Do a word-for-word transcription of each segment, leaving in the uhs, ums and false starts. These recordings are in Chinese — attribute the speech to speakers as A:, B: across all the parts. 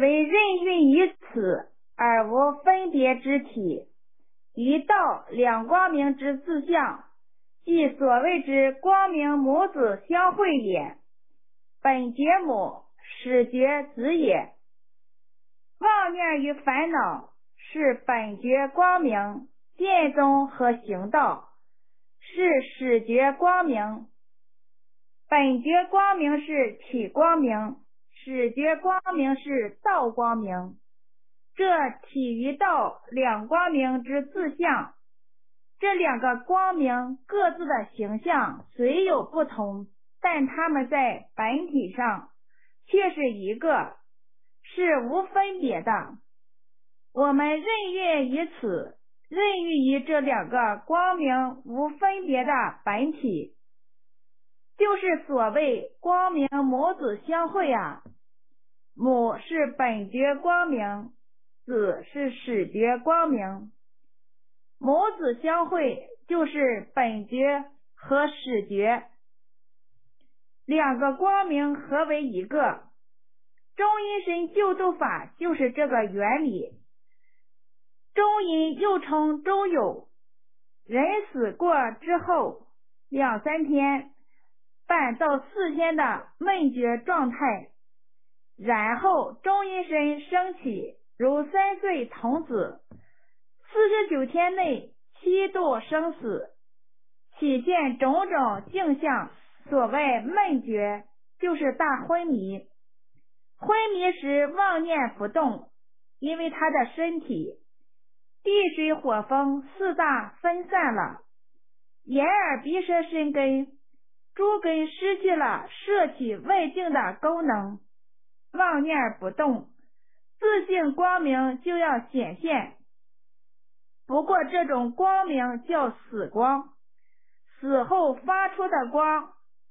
A: 为任运于此而无分别之体，于道两光明之自相，即所谓之光明母子相会也。本觉母，始觉子也。妄念与烦恼是本觉光明，见宗和行道是始觉光明。本觉光明是体光明，始觉光明是道光明。这体与道两光明之自相，这两个光明各自的形象虽有不同，但它们在本体上却是一个，是无分别的。我们任运于此，任运于这两个光明无分别的本体，就是所谓光明母子相会啊。母是本觉光明，子是始觉光明。母子相会就是本觉和始觉两个光明合为一个。中阴身救度法就是这个原理。中阴又称中有，人死过之后两三天半到四天的闷觉状态，然后中阴身升起，如三岁童子，四十九天内七度生死，起现种种镜像。所谓闷觉就是大昏迷，昏迷时妄念不动，因为他的身体地水火风四大分散了，眼耳鼻舌身根诸根失去了摄取外境的功能，妄念不动，自性光明就要显现。不过这种光明叫死光，死后发出的光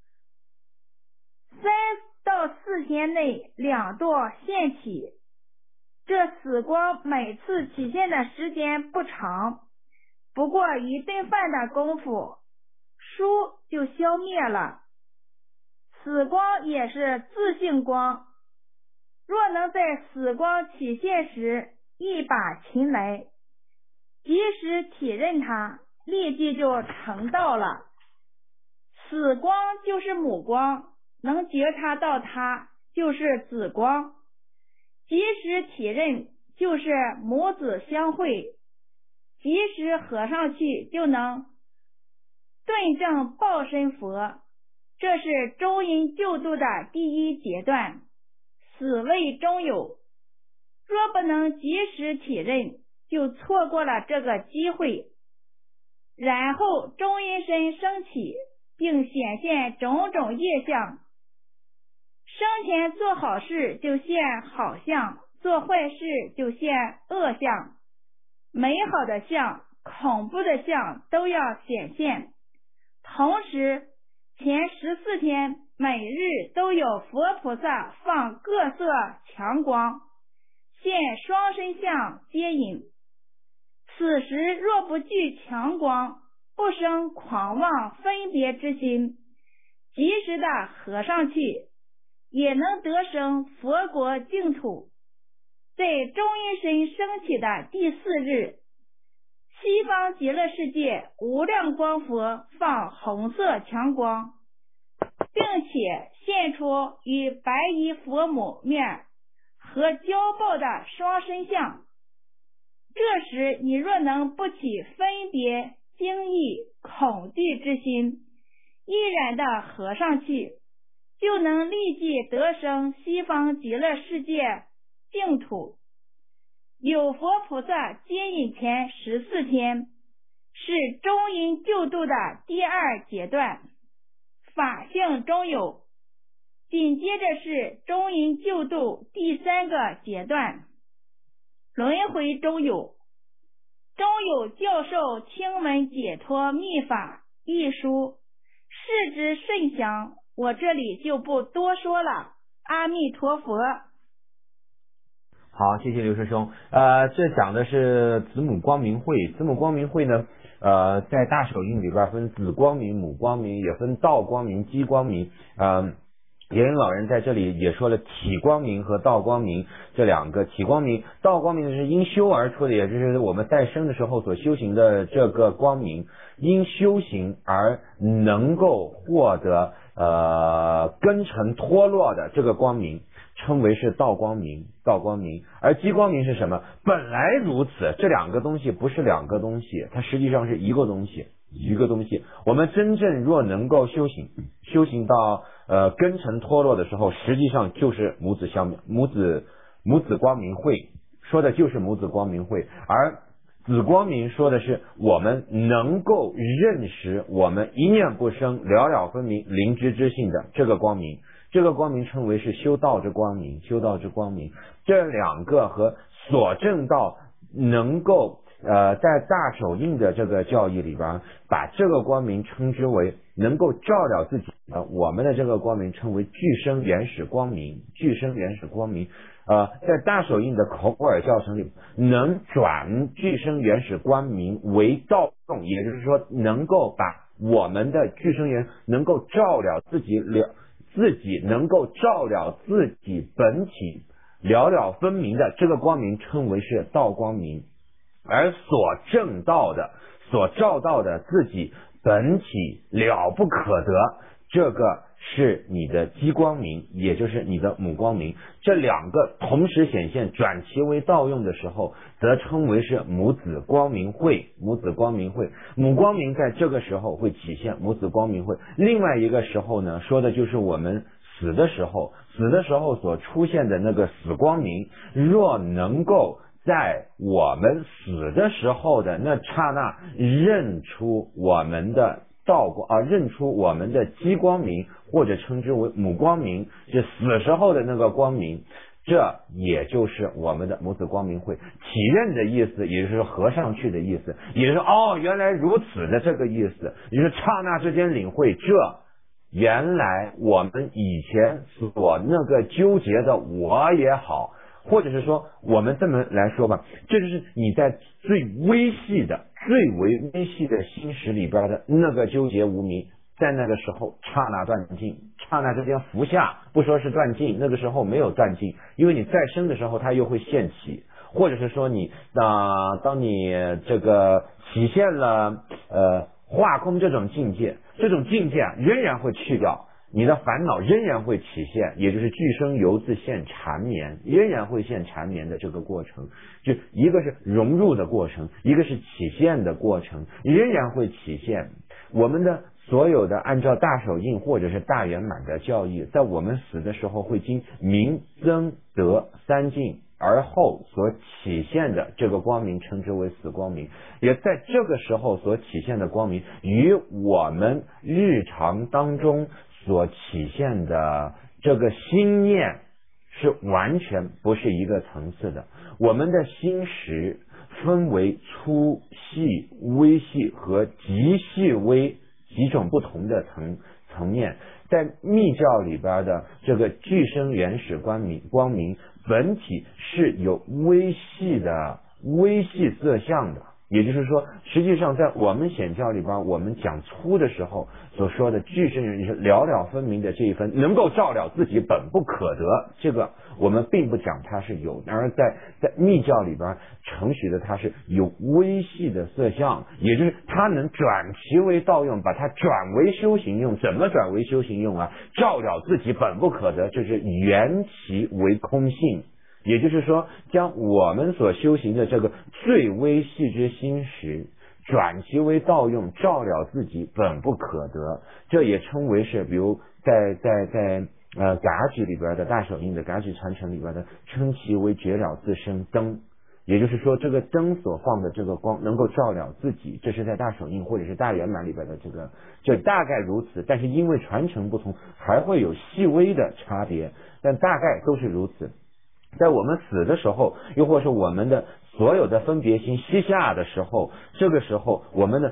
A: 三到四天内两度现起，这死光每次起现的时间不长，不过一顿饭的功夫书就消灭了。死光也是自性光，若能在死光起现时一把擒来，及时体认它，立即就成道了。死光就是母光，能觉察到它就是子光，及时体认就是母子相会，及时合上去就能顿证报身佛。这是中阴救度的第一阶段，死为中有。若不能及时体认，就错过了这个机会。然后中阴身升起，并显现种种业相。生前做好事就现好相，做坏事就现恶相，美好的相、恐怖的相都要显现。同时前十四天每日都有佛菩萨放各色强光，现双身相接引。此时若不惧强光，不生狂妄分别之心，及时的合上去，也能得生佛国净土。在中阴身升起的第四日，西方极乐世界无量光佛放红色强光，并且现出与白衣佛母面和骄暴的双身相。这时你若能不起分别、惊异、恐惧之心，依然的合上去，就能立即得生西方极乐世界净土。有佛菩萨接引前十四天，是中阴救度的第二阶段，法性中有。紧接着是中阴救度第三个阶段，轮回中有。中有教授听闻解脱密法一书，视之甚详，我这里就不多说了。阿弥陀佛。
B: 好，谢谢刘师兄。呃，这讲的是子母光明会。子母光明会呢，呃，在大手印里边分子光明、母光明，也分道光明、机光明。呃， 莲云老人在这里也说了体光明和道光明这两个。体光明，道光明是因修而出的，也就是我们在生的时候所修行的这个光明，因修行而能够获得呃根尘脱落的这个光明，称为是道光明。道光明，而激光明是什么？本来如此，这两个东西不是两个东西，它实际上是一个东西。一个东西，我们真正若能够修行，修行到呃根尘脱落的时候，实际上就是母子相母子母子光明会，说的就是母子光明会。而子光明说的是我们能够认识我们一念不生、了了分明、灵知之性的这个光明，这个光明称为是修道之光明。修道之光明，这两个和所证道能够。呃，在大手印的这个教义里边，把这个光明称之为能够照了自己，呃，我们的这个光明称为具生原始光明，具生原始光明。呃，在大手印的口耳教程里，能转具生原始光明为道用，也就是说，能够把我们的具生原能够照了自己了自己能够照了自己本体了了分明的这个光明，称为是道光明。而所证道的、所照到的自己本体了不可得，这个是你的激光明，也就是你的母光明。这两个同时显现，转其为道用的时候，则称为是母子光明会。母子光明会，母光明在这个时候会体现母子光明会。另外一个时候呢，说的就是我们死的时候，死的时候所出现的那个死光明，若能够在我们死的时候的那刹那认出我们的道光啊，认出我们的激光明，或者称之为母光明，是死时候的那个光明，这也就是我们的母子光明会。体认的意思，也就是合上去的意思，也就是哦，原来如此的这个意思，也就是刹那之间领会，这原来我们以前所那个纠结的我也好，或者是说我们这么来说吧，这就是你在最微细的最为微细的心识里边的那个纠结无明，在那个时候刹那断尽，刹那之间伏下，不说是断尽，那个时候没有断尽，因为你再生的时候它又会现起，或者是说你那、呃、当你这个体现了呃化空这种境界，这种境界仍然会去掉，你的烦恼仍然会体现，也就是具生犹自现缠绵，仍然会现缠绵的这个过程，就一个是融入的过程，一个是体现的过程，仍然会体现。我们的所有的按照大手印或者是大圆满的教义，在我们死的时候会经明增德三境而后所体现的这个光明，称之为死光明。也在这个时候所体现的光明，与我们日常当中所体现的这个心念是完全不是一个层次的。我们的心识分为粗细、微细和极细微几种不同的层层面。在密教里边的这个具生原始光明光明本体是有微细的微细色相的，也就是说，实际上在我们显教里边，我们讲粗的时候所说的具生原始了了分明的这一分，能够照了自己本不可得，这个我们并不讲它是有，而在在密教里边承许的它是有微细的色相，也就是它能转其为道用，把它转为修行用。怎么转为修行用啊？照了自己本不可得，就是圆其为空性。也就是说，将我们所修行的这个最微细之心识转其为道用，照了自己本不可得，这也称为是，比如在在在呃噶举里边的大手印的噶举传承里边的，称其为觉了自身灯。也就是说，这个灯所放的这个光能够照了自己，这是在大手印或者是大圆满里边的这个，这大概如此。但是因为传承不同，还会有细微的差别，但大概都是如此。在我们死的时候，又或是我们的所有的分别心息下的时候，这个时候我们的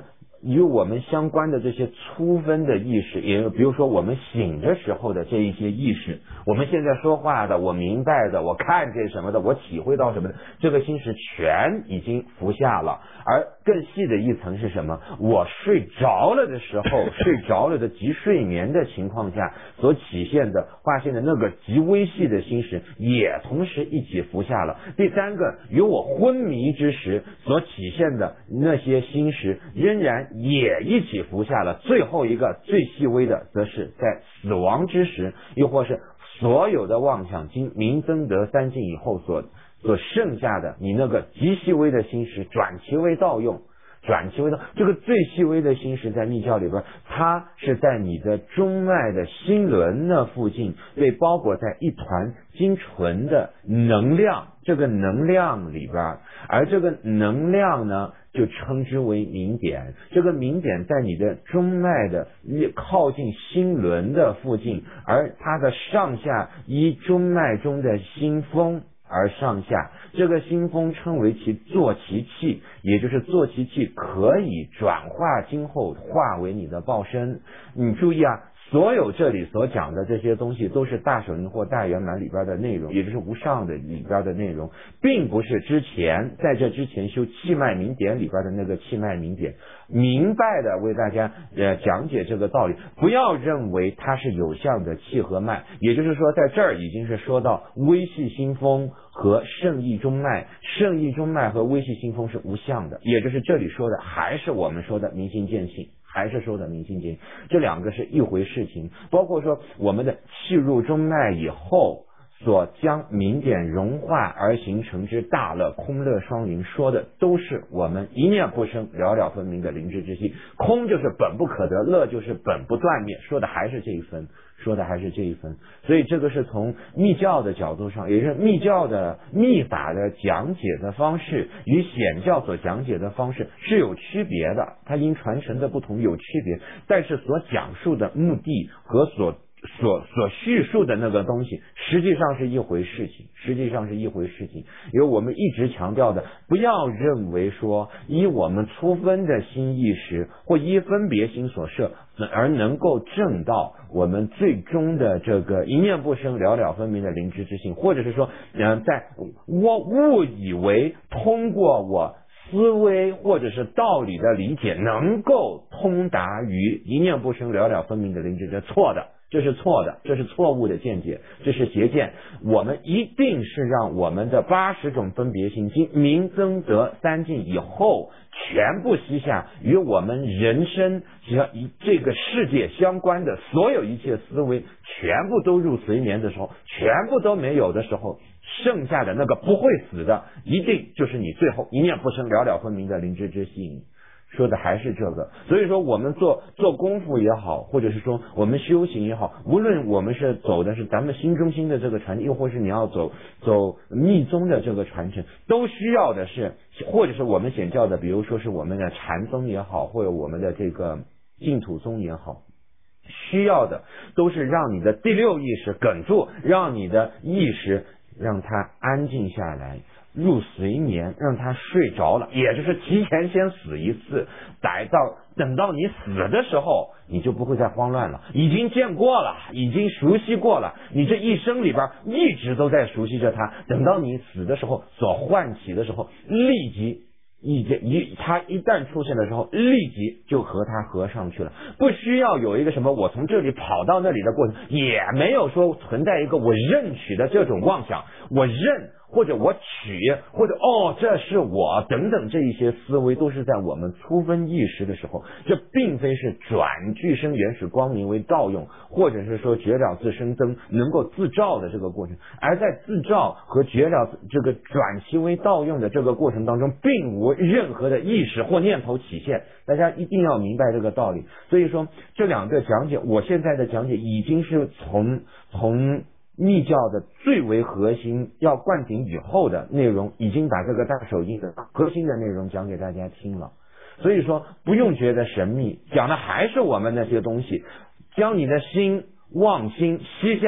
B: 与我们相关的这些粗分的意识，也比如说我们醒着时候的这一些意识，我们现在说话的，我明白的，我看见什么的，我体会到什么的，这个心识全已经浮下了。而更细的一层是什么？我睡着了的时候，睡着了的极睡眠的情况下所体现的化现的那个极微细的心识也同时一起浮下了。第三个，与我昏迷之时所体现的那些心识仍然也一起浮下了。最后一个最细微的，则是在死亡之时，又或是所有的妄想经明增得三境以后所所剩下的你那个极细微的心识转其为道用，转其为道。这个最细微的心识在密教里边，它是在你的中脉的心轮那附近被包裹在一团精纯的能量，这个能量里边，而这个能量呢就称之为明点。这个明点在你的中脉的靠近心轮的附近，而它的上下依中脉中的心风而上下，这个心风称为其坐其气，也就是坐其气可以转化今后化为你的报身。你注意啊，所有这里所讲的这些东西都是大手印或大圆满里边的内容，也就是无上的里边的内容，并不是之前在这之前修气脉明点里边的那个气脉明点。明白的为大家呃讲解这个道理，不要认为它是有相的气和脉，也就是说在这儿已经是说到微细心风和圣意中脉，圣意中脉和微细心风是无相的，也就是这里说的还是我们说的明心见性，还是说的明心见性，这两个是一回事情。包括说我们的气入中脉以后所将明点融化而形成之大乐空乐双灵，说的都是我们一念不生了了分明的灵知之性。空就是本不可得，乐就是本不断灭，说的还是这一分，说的还是这一分。所以这个是从密教的角度上，也是密教的密法的讲解的方式与显教所讲解的方式是有区别的，它因传承的不同有区别，但是所讲述的目的和所所所叙述的那个东西实际上是一回事情，实际上是一回事情。因为我们一直强调的，不要认为说依我们粗分的心意识或依分别心所摄而能够证到我们最终的这个一念不生了了分明的灵知之性，或者是说呃，在我误以为通过我思维或者是道理的理解能够通达于一念不生了了分明的灵知，这错的，这是错的，这是错误的见解，这是邪见。我们一定是让我们的八十种分别心经明增得三境以后全部吸下，与我们人生只要以这个世界相关的所有一切思维全部都入随眠的时候，全部都没有的时候，剩下的那个不会死的一定就是你最后一念不生了了分明的灵知之性，说的还是这个。所以说我们做做功夫也好，或者是说我们修行也好，无论我们是走的是咱们心中心的这个传承，又或是你要走走密宗的这个传承，都需要的是，或者是我们显教的，比如说是我们的禅宗也好，或者我们的这个净土宗也好，需要的都是让你的第六意识哽住，让你的意识让它安静下来，入随眠，让他睡着了，也就是提前先死一次，逮到等到你死的时候，你就不会再慌乱了，已经见过了，已经熟悉过了，你这一生里边一直都在熟悉着它，等到你死的时候所唤起的时候，立即一一它一旦出现的时候，立即就和它合上去了，不需要有一个什么我从这里跑到那里的过程，也没有说存在一个我认取的这种妄想，我认或者我取，或者哦这是我等等，这一些思维都是在我们粗分意识的时候，这并非是转具生原始光明为道用，或者是说觉了自生增能够自照的这个过程，而在自照和觉了这个转其为道用的这个过程当中，并无任何的意识或念头起现，大家一定要明白这个道理。所以说这两个讲解，我现在的讲解已经是从从密教的最为核心要灌顶以后的内容，已经把这个大手印的核心的内容讲给大家听了。所以说不用觉得神秘，讲的还是我们那些东西，将你的心妄心吸下，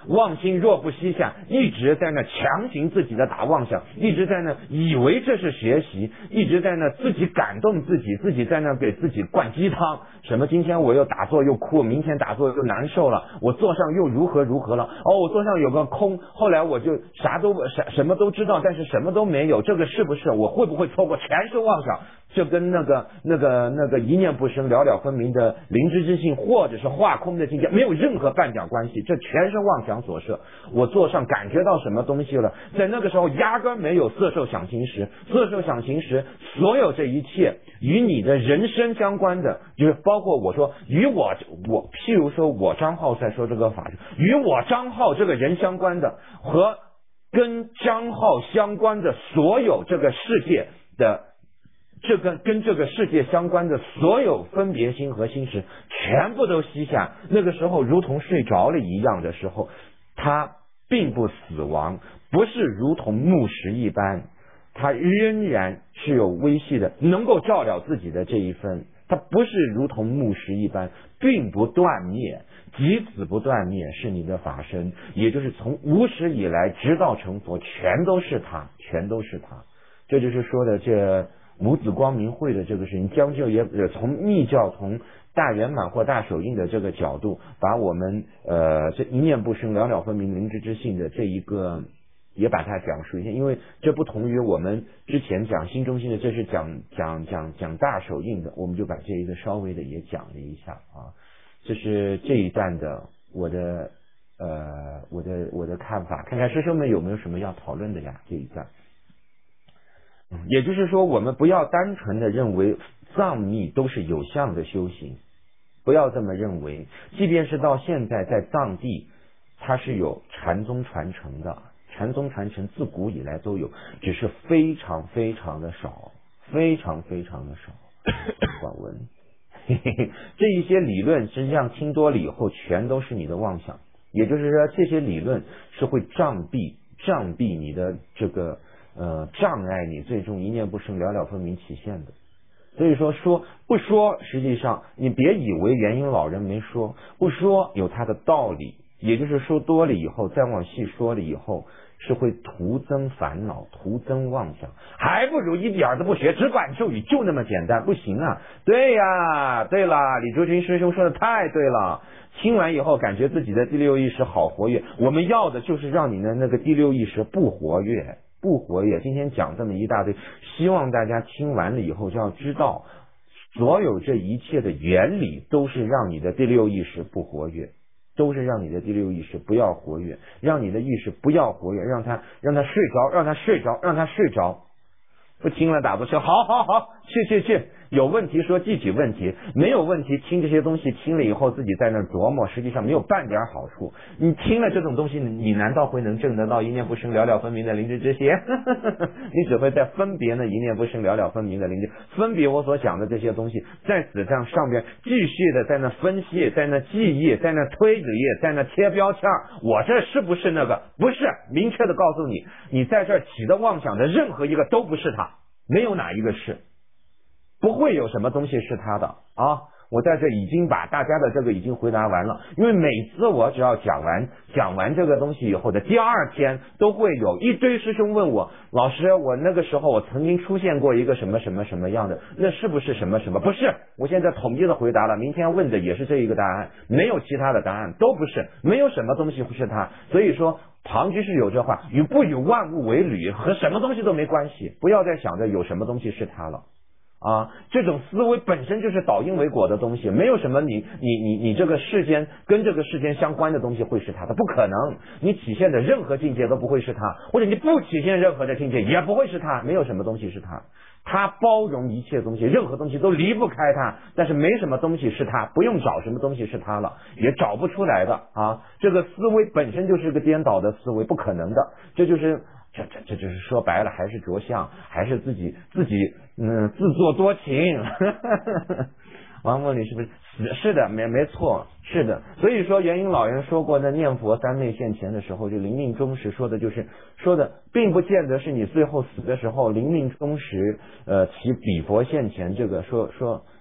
B: 妄心若不息下，一直在那强行自己的打妄想，一直在那以为这是学习，一直在那自己感动自己，自己在那给自己灌鸡汤，什么今天我又打坐又哭，明天打坐又难受了，我坐上又如何如何了，哦，我坐上有个空，后来我就啥都啥什么都知道，但是什么都没有，这个是不是我会不会错过，全是妄想。这跟那个那个那个一念不生了了分明的灵知之性，或者是化空的境界没有任何半点关系，这全是妄想所设。我坐上感觉到什么东西了，在那个时候压根没有色受想行识，色受想行识所有这一切与你的人生相关的，就是包括我说与我我譬如说我张浩在说这个法，与我张浩这个人相关的和跟张浩相关的所有这个世界的这个跟这个世界相关的所有分别心和心识全部都吸下，那个时候如同睡着了一样的时候，他并不死亡，不是如同木石一般，他仍然是有微细的能够照料自己的这一份，他不是如同木石一般并不断灭，即此不断灭是你的法身，也就是从无始以来直到成佛全都是他，全都是他。这就是说的这母子光明会的这个事情，将就也从密教从大圆满或大手印的这个角度，把我们呃这一念不生了了分明灵知之性的这一个也把它讲述一下，因为这不同于我们之前讲心中心的，这是讲讲讲讲大手印的，我们就把这一个稍微的也讲了一下啊。这是这一段的我的呃我的我的看法，看看师兄们有没有什么要讨论的呀？这一段。也就是说，我们不要单纯的认为藏密都是有相的修行，不要这么认为。即便是到现在在藏地，它是有禅宗传承的，禅宗传承自古以来都有，只是非常非常的少，非常非常的少。广文，这一些理论实际上听多了以后，全都是你的妄想。也就是说，这些理论是会障蔽障蔽你的这个。呃，障碍你最终一念不生了了分明起现的。所以说说不说，实际上你别以为元婴老人没说，不说有他的道理，也就是说多了以后再往细说了以后是会徒增烦恼，徒增妄想，还不如一点儿都不学，只管咒语，就那么简单。不行啊，对呀，对了，李竹君师兄说的太对了，听完以后感觉自己的第六意识好活跃，我们要的就是让你的那个第六意识不活跃，不活跃。今天讲这么一大堆，希望大家听完了以后就要知道，所有这一切的原理都是让你的第六意识不活跃，都是让你的第六意识不要活跃，让你的意识不要活跃，让他让他睡着，让他睡着，让他睡着。不听了打不车，好好好，去去去，有问题说具体问题，没有问题听这些东西，听了以后自己在那琢磨，实际上没有半点好处。你听了这种东西，你难道会能证得到一念不生了了分明的灵知之心？你只会在分别呢一念不生了了分明的灵知，分别我所讲的这些东西，在此上上边继续的在那分析，在那记忆，在那推理，在那贴标签，我这是不是那个？不是，明确的告诉你，你在这起的妄想的任何一个都不是它，没有哪一个是，不会有什么东西是他的啊！我在这已经把大家的这个已经回答完了，因为每次我只要讲完讲完这个东西以后的第二天，都会有一堆师兄问我，老师，我那个时候我曾经出现过一个什么什么什么样的，那是不是什么什么？不是，我现在统一的回答了，明天问的也是这一个答案，没有其他的答案，都不是，没有什么东西不是他。所以说庞居士有这话，与不与万物为侣，和什么东西都没关系，不要再想着有什么东西是他了。啊，这种思维本身就是导因为果的东西，没有什么你你你你这个世间跟这个世间相关的东西会是它的，不可能。你体现的任何境界都不会是它，或者你不体现任何的境界也不会是它，没有什么东西是它。它包容一切东西，任何东西都离不开它，但是没什么东西是它，不用找什么东西是它了，也找不出来的啊。这个思维本身就是个颠倒的思维，不可能的。这就是这这这就是说白了，还是着相，还是自己自己嗯自作多情。王梦里是不是是是的，没没错，是的。所以说元婴老人说过，在念佛三昧现前的时候，就临命终时说的就是说的，并不见得是你最后死的时候临命终时呃起比佛现前，这个说说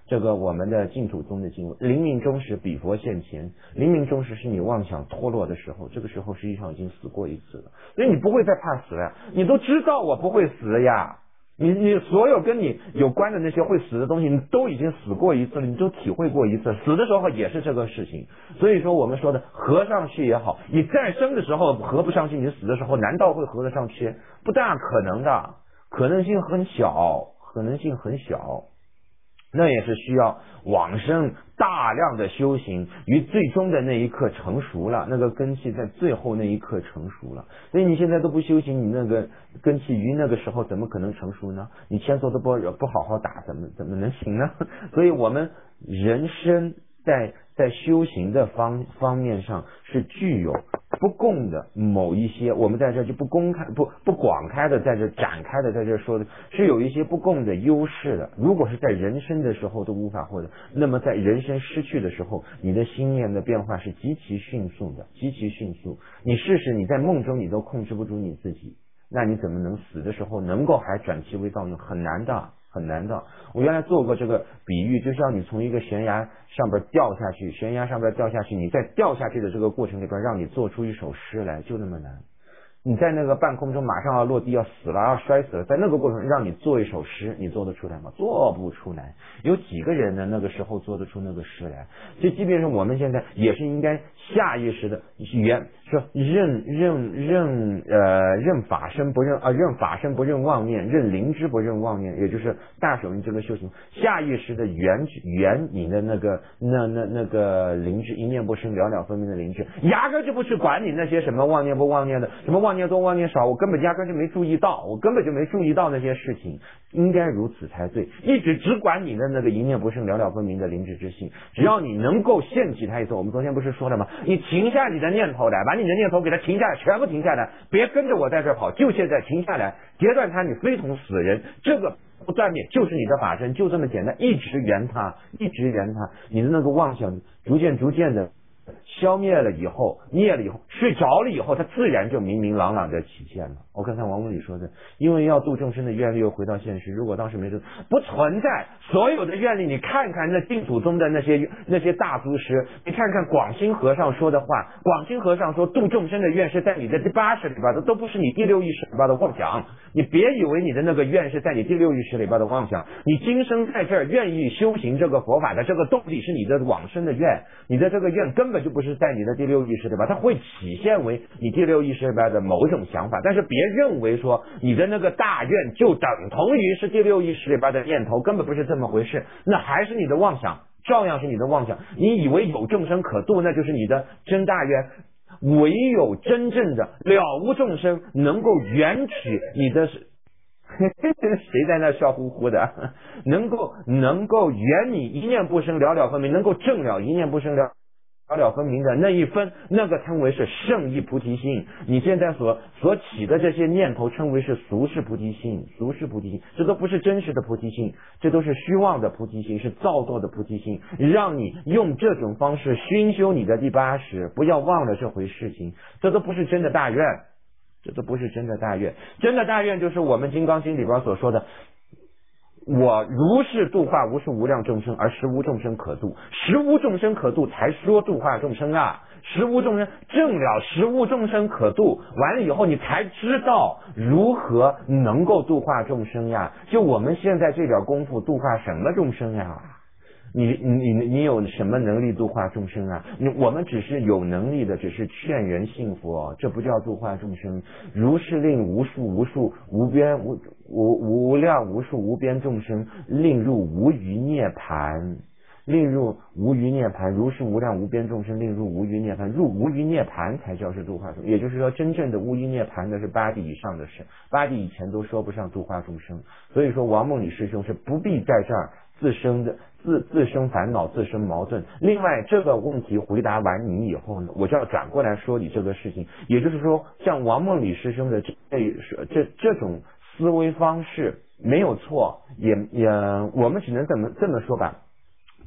B: 这个我们的净土宗的经文，临命终时彼佛现前，临命终时是你妄想脱落的时候，这个时候实际上已经死过一次了，所以你不会再怕死了，你都知道我不会死呀。你你所有跟你有关的那些会死的东西，你都已经死过一次了，你都体会过一次，死的时候也是这个事情。所以说我们说的合上去也好，你再生的时候合不上去，你死的时候难道会合得上去？不大可能的，可能性很小，可能性很小。那也是需要往生大量的修行，于最终的那一刻成熟了，那个根气在最后那一刻成熟了。所以你现在都不修行，你那个根气于那个时候怎么可能成熟呢？你千手都不不好好打，怎么怎么能行呢？所以我们人生在在修行的方方面上是具有不共的某一些，我们在这就不公开不不广开的在这展开的在这说的是有一些不共的优势的。如果是在人生的时候都无法获得，那么在人生失去的时候，你的心念的变化是极其迅速的，极其迅速。你试试你在梦中你都控制不住你自己，那你怎么能死的时候能够还转其为道用？很难的。很难的。我原来做过这个比喻，就像你从一个悬崖上边掉下去，悬崖上边掉下去，你在掉下去的这个过程里边，让你做出一首诗来，就那么难。你在那个半空中马上要落地要死了要摔死了，在那个过程让你做一首诗，你做得出来吗？做不出来。有几个人呢那个时候做得出那个诗来？就即便是我们现在也是应该下意识的原说认认认呃认法身不认啊认法身不认妄念，认灵知不认妄念，也就是大手印这个修行，下意识的原原你的那个那那那个灵知一念不生了了分明的灵知，压根就不去管你那些什么妄念不妄念的，什么妄念多妄念少，我根本压根就没注意到，我根本就没注意到那些事情，应该如此才对。一直只管你的那个一念不生了了分明的灵知之性，只要你能够现起它一次，我们昨天不是说了吗？你停下你的念头来，把你的念头给它停下来，全部停下来，别跟着我在这跑，就现在停下来，截断它，你非同死人。这个不断灭就是你的法身，就这么简单，一直圆它，一直圆它，你的那个妄想逐渐逐渐的消灭了以后，灭了以后，睡着了以后，它自然就明明朗朗的体现了。我刚才王文里说的，因为要度众生的愿力又回到现实，如果当时没这不存在所有的愿力，你看看那净土宗的那些那些大祖师，你看看广兴和尚说的话，广兴和尚说度众生的愿是在你的第八识里边的，都不是你第六意识里边的妄想。你别以为你的那个愿是在你第六意识里边的妄想，你今生在这儿愿意修行这个佛法的这个动力是你的往生的愿，你的这个愿根本就不是在你的第六意识里边，它会体现为你第六意识里边的某种想法，但是别认为说你的那个大愿就等同于是第六意识里边的念头，根本不是这么回事，那还是你的妄想，照样是你的妄想。你以为有众生可度，那就是你的真大愿。唯有真正的了无众生能够圆取你的谁在那笑呼呼的能够能够圆你一念不生了了分明，能够正了一念不生了了了分明的那一分，那个称为是圣意菩提心。你现在所所起的这些念头称为是俗世菩提心，俗世菩提心，这都不是真实的菩提心，这都是虚妄的菩提心，是造作的菩提心，让你用这种方式熏修你的第八识，不要忘了这回事情，这都不是真的大愿，这都不是真的大愿。真的大愿就是我们金刚经里边所说的，我如是度化无数无量众生，而实无众生可度，实无众生可度才说度化众生啊，实无众生正了实无众生可度，完了以后你才知道如何能够度化众生呀。就我们现在这点功夫度化什么众生呀？你你你有什么能力度化众生啊？你我们只是有能力的，只是劝人信佛，这不叫度化众生。如是令无数无数无边无无无量无数无边众生，令入无余涅盘，令入无余涅盘。如是无量无边众生，令入无余涅盘。入无余涅盘才叫是度化众生。也就是说，真正的无余涅盘的是八地以上的事，八地以前都说不上度化众生。所以说，王梦里师兄是不必在这儿自生的。自自生烦恼，自生矛盾。另外，这个问题回答完你以后呢，我就要转过来说你这个事情。也就是说，像王梦里师兄的这这这种思维方式没有错，也也我们只能这么这么说吧。不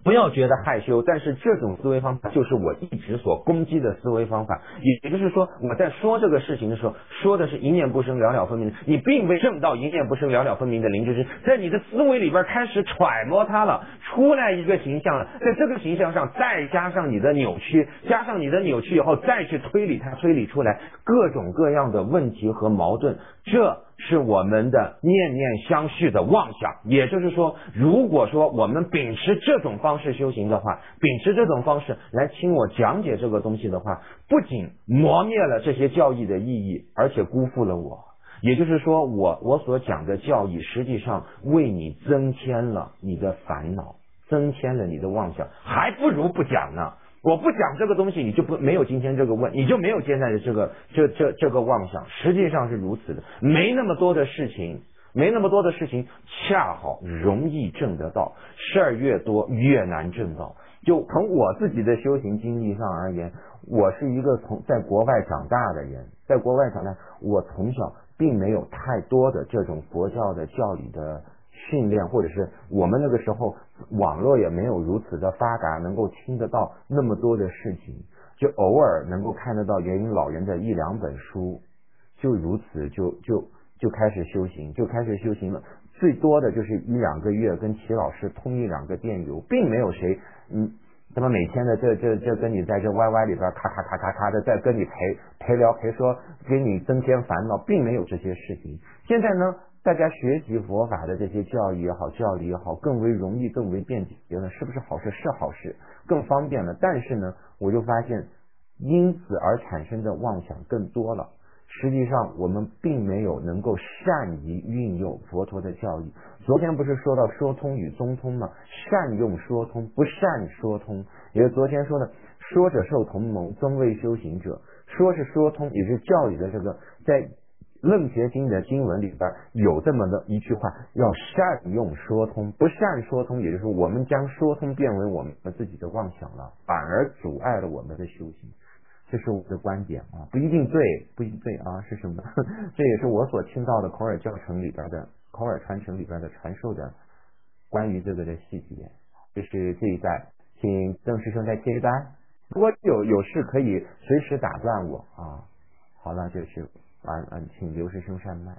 B: 不要觉得害羞，但是这种思维方法就是我一直所攻击的思维方法。也就是说，我在说这个事情的时候，说的是一念不生了了分明，你并未证到一念不生了了分明的灵知识，在你的思维里边开始揣摩它了，出来一个形象了，在这个形象上再加上你的扭曲，加上你的扭曲以后再去推理它，推理出来各种各样的问题和矛盾，这是我们的念念相续的妄想。也就是说，如果说我们秉持这种方式修行的话，秉持这种方式来听我讲解这个东西的话，不仅磨灭了这些教义的意义，而且辜负了我。也就是说，我我所讲的教义实际上为你增添了你的烦恼，增添了你的妄想，还不如不讲呢。我不讲这个东西，你就不没有今天这个问，你就没有现在的这个这这这个妄想，实际上是如此的。没那么多的事情，没那么多的事情，恰好容易证得到，事儿越多越难证到。就从我自己的修行经历上而言，我是一个从在国外长大的人，在国外长大，我从小并没有太多的这种佛教的教理的训练，或者是我们那个时候网络也没有如此的发达，能够听得到那么多的事情，就偶尔能够看得到元婴老人的一两本书，就如此就就就开始修行，就开始修行了。最多的就是一两个月跟齐老师通一两个电邮，并没有谁嗯那么每天的这这这跟你在这 Y Y 里边咔咔咔咔咔的在跟你陪陪聊陪说，给你增添烦恼，并没有这些事情。现在呢，大家学习佛法的这些教义也好，教理也好，更为容易，更为便捷了，是不是好事？是好事，更方便了。但是呢，我就发现因此而产生的妄想更多了。实际上我们并没有能够善于运用佛陀的教义。昨天不是说到说通与中通吗？善用说通，不善说通。也是昨天说的，说者受同盟，尊为修行者。说是说通，也是教理的这个，在楞伽经的经文里边有这么的一句话，要善用说通，不善说通，也就是说我们将说通变为我们自己的妄想了，反而阻碍了我们的修行。这是我的观点啊，不一定对，不一定对啊，是什么？这也是我所听到的口耳教程里边的口耳传承里边的传授的关于这个的细节。这是这一代，请邓师兄再接一单。如果有有事可以随时打断我啊。好了，就是完嗯，请刘师兄上麦。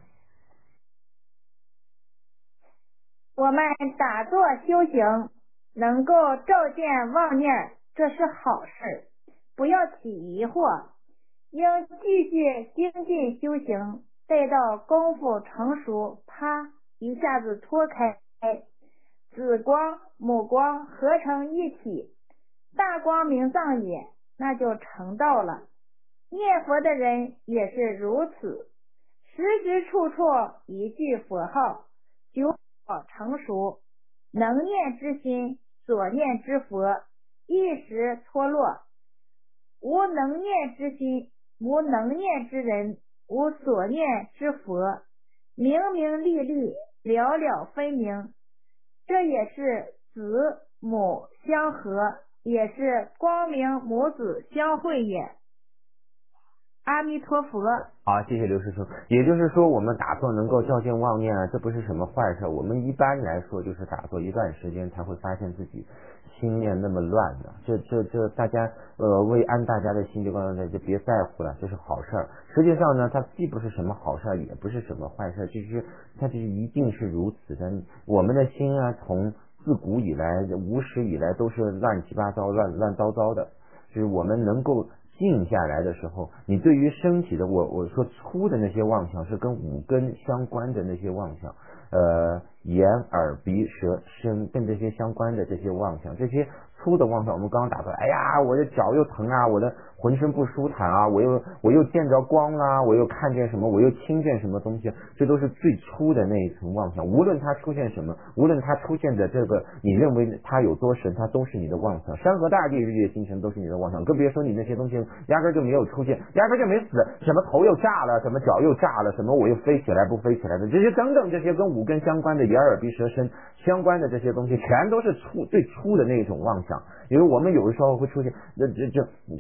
A: 我们打坐修行，能够照见妄念，这是好事。不要起疑惑，应继续精进修行，待到功夫成熟，啪一下子脱开，子光母光合成一体，大光明藏也，那就成道了。念佛的人也是如此，时时处处一句佛号，久好成熟，能念之心，所念之佛，一时脱落。无能念之心，无能念之人，无所念之佛，明明利利，了了分明。这也是子母相合，也是光明母子相会也。阿弥陀佛。
B: 好，谢谢刘师兄。也就是说，我们打坐能够照见妄念啊，这不是什么坏事。我们一般来说就是打坐一段时间才会发现自己心念那么乱的，这这这大家呃为安大家的心，就告诉大家就别在乎了，这是好事儿。实际上呢，它既不是什么好事儿，也不是什么坏事儿，就是它就是一定是如此的。我们的心啊，从自古以来无始以来都是乱七八糟、乱乱糟糟的，就是我们能够静下来的时候，你对于身体的我我说粗的那些妄想，是跟五根相关的那些妄想，呃，眼耳鼻舌身跟这些相关的这些妄想，这些粗的妄想，我们刚刚打出来，哎呀，我的脚又疼啊，我的浑身不舒坦啊，我又我又见着光啊，我又看见什么，我又听见什么东西，这都是最粗的那一层妄想。无论它出现什么，无论它出现的这个你认为它有多神，它都是你的妄想。山河大地、日月星辰都是你的妄想，更别说你那些东西压根就没有出现，压根就没死，什么头又炸了，什么脚又炸了，什么我又飞起来不飞起来的，这些等等这些跟五根相关的眼耳鼻舌身相关的这些东西，全都是粗最粗的那种妄想。因为我们有的时候会出现，就就就就有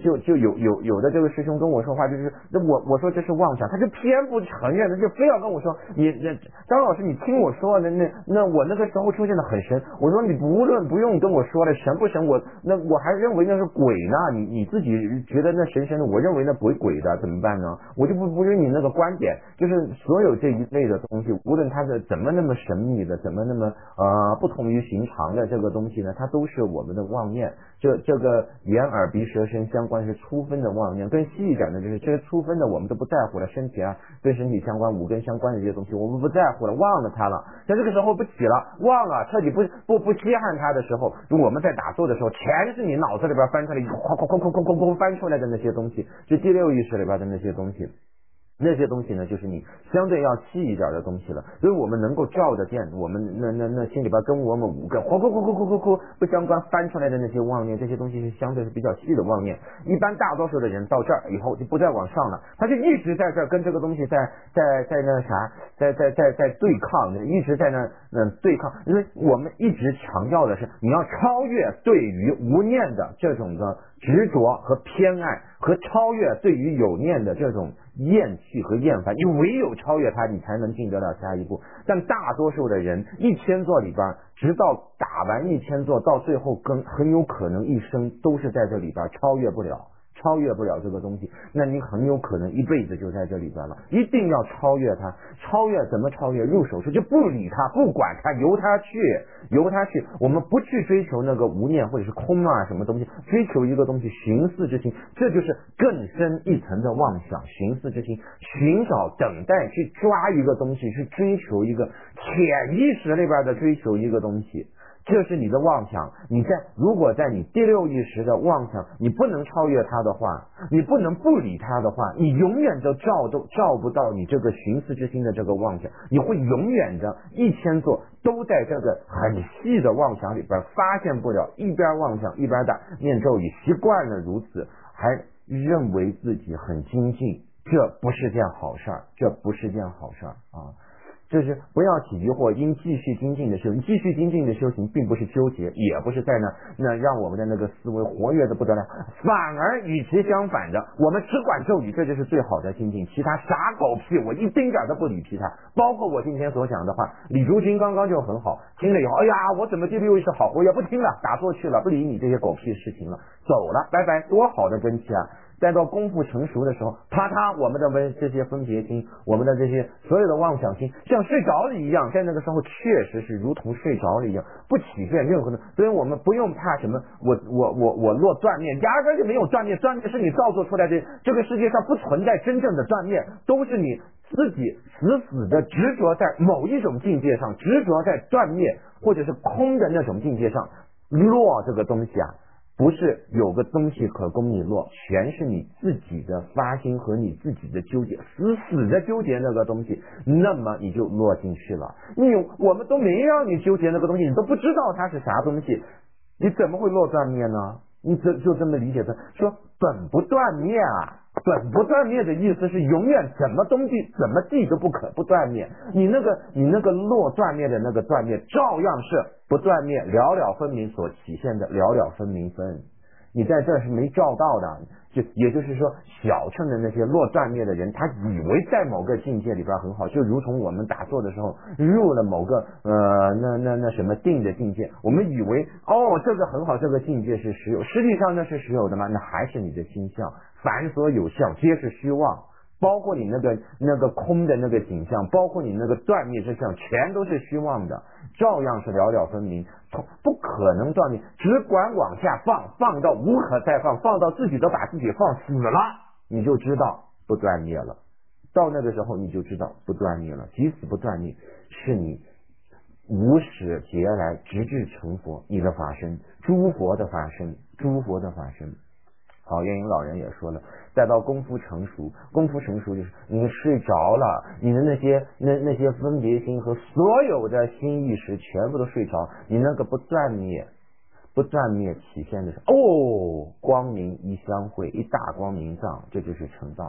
B: 有有有的这个师兄跟我说话，就是那我我说这是妄想，他就偏不承认，他就非要跟我说你那张老师你听我说的那那我那个时候出现的很神，我说你不论不用跟我说了神不神，我那我还认为那是鬼呢，你你自己觉得那神神的，我认为那鬼鬼的怎么办呢？我就不不认你那个观点，就是所有这一类的东西，无论它是怎么那么神秘的，怎么那么呃不同于寻常的这个东西呢，它都是我们的妄念。这这个眼耳鼻舌身相关是粗分的妄念，更细一点的就是这些粗分的我们都不在乎了，身体啊跟身体相关五根相关的这些东西我们不在乎了，忘了它了，在这个时候不起了，忘了彻底不不不稀罕它的时候，我们在打坐的时候全是你脑子里边翻出来哐哐哐哐哐哐哐翻出来的那些东西，就第六意识里边的那些东西，那些东西呢，就是你相对要细一点的东西了，所以我们能够照得见，我们那那那心里边跟我们五个呼呼呼呼呼呼呼不相关翻出来的那些妄念，这些东西是相对是比较细的妄念。一般大多数的人到这儿以后就不再往上了，他就一直在这儿跟这个东西在在在那啥，在在在在对抗，一直在那嗯对抗。因为我们一直强调的是，你要超越对于无念的这种的执着和偏爱，和超越对于有念的这种厌弃和厌烦，你唯有超越它，你才能进得了下一步。但大多数的人一千座里边，直到打完一千座，到最后更很有可能一生都是在这里边超越不了。超越不了这个东西，那你很有可能一辈子就在这里边了。一定要超越它，超越怎么超越？入手时就不理它，不管它，由它去，由它去。我们不去追求那个无念或者是空啊什么东西，追求一个东西，寻思之心，这就是更深一层的妄想。寻思之心，寻找、等待，去抓一个东西，去追求一个潜意识里边的追求一个东西。这是你的妄想，你在如果在你第六意识的妄想，你不能超越它的话，你不能不理它的话，你永远都照都照不到你这个寻思之心的这个妄想，你会永远的一千座都在这个很细的妄想里边发现不了，一边妄想一边打念咒语，习惯了如此，还认为自己很精进，这不是件好事儿，这不是件好事儿啊。就是不要起疑惑，应继续精进的修行，继续精进的修行并不是纠结，也不是在那那让我们的那个思维活跃的不得了，反而与其相反的，我们只管咒语，这就是最好的精进，其他啥狗屁我一丁点都不理皮他。包括我今天所讲的话，李竹君刚刚就很好，听了以后，哎呀，我怎么第六意识好，我也不听了，打坐去了，不理你这些狗屁事情了，走了，拜拜，多好的真气啊！再到功夫成熟的时候，啪嗒，我们的分这些分别心，我们的这些所有的妄想心，像睡着了一样，在那个时候确实是如同睡着了一样，不起现任何的，所以我们不用怕什么，我我我我落断灭，压根就没有断灭，断灭是你造作出来的，这个世界上不存在真正的断灭，都是你自己死死的执着在某一种境界上，执着在断灭或者是空的那种境界上，落这个东西啊。不是有个东西可供你落，全是你自己的发心和你自己的纠结，死死的纠结那个东西，那么你就落进去了。你我们都没让你纠结那个东西，你都不知道它是啥东西，你怎么会落断灭呢？你这就这么理解的，说本不断灭啊，本不断灭的意思是永远怎么东西怎么地都不可不断灭。你那个你那个落断灭的那个断灭，照样是不断灭了了分明所体现的了了分明分。你在这是没照到的，就也就是说，小乘的那些落断灭的人，他以为在某个境界里边很好，就如同我们打坐的时候入了某个呃那那那什么定的境界，我们以为哦这个很好，这个境界是实有，实际上那是实有的吗？那还是你的心相，凡所有相皆是虚妄。包括你那个那个空的那个景象，包括你那个断灭之相，全都是虚妄的，照样是了了分明，不可能断灭，只管往下放，放到无可再放，放到自己都把自己放死了，你就知道不断灭了。到那个时候你就知道不断灭了，即死不断灭，是你无始劫来直至成佛，你的法身，诸佛的法身，诸佛的法身。好，月影老人也说了，再到功夫成熟，功夫成熟就是你睡着了，你的那些那那些分别心和所有的心意识全部都睡着，你那个不断灭，不断灭体现的是哦，光明一相会，一大光明藏，这就是成道了，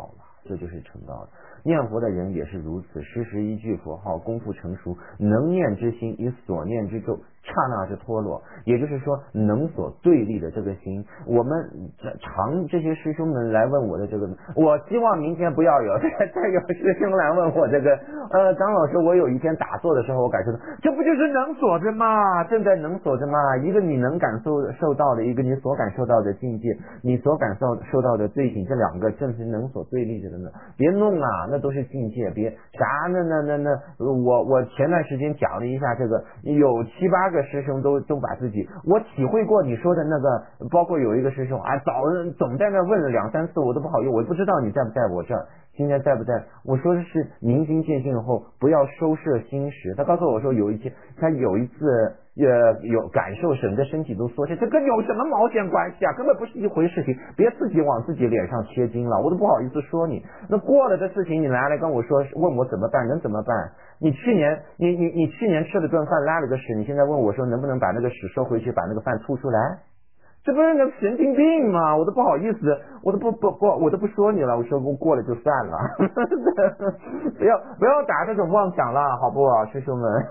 B: 这就是成道了。念佛的人也是如此，时时一句佛号，功夫成熟，能念之心以所念之咒刹那之脱落，也就是说能所对立的这个心。我们常这些师兄们来问我的这个，我希望明天不要有再有师兄来问我这个呃张老师，我有一天打坐的时候我感受到，这不就是能所着吗？正在能所着吗？一个你能感受受到的，一个你所感受到的境界，你所感受受到的罪行，这两个正是能所对立着的呢。别弄啊，那都是境界，别啥那那那那我我前段时间讲了一下这个，有七八个师兄都都把自己，我体会过你说的那个，包括有一个师兄啊，早总在那问了两三次，我都不好意思，我不知道你在不在我这儿，今天在不在？我说的是明心见性后不要收摄心识。他告诉我说有一天他有一次呃有感受整个身体都缩下，这跟有什么毛线关系啊？根本不是一回事情，别自己往自己脸上贴金了，我都不好意思说你。那过了的事情你拿来跟我说，问我怎么办，能怎么办？你去年你你你去年吃了顿饭拉了个屎，你现在问我说能不能把那个屎收回去，把那个饭吐出来？这不是个神经病吗？我都不好意思，我都不不不，我都不说你了。我说过了就算了，不要不要打这种妄想了，好不好，师兄们？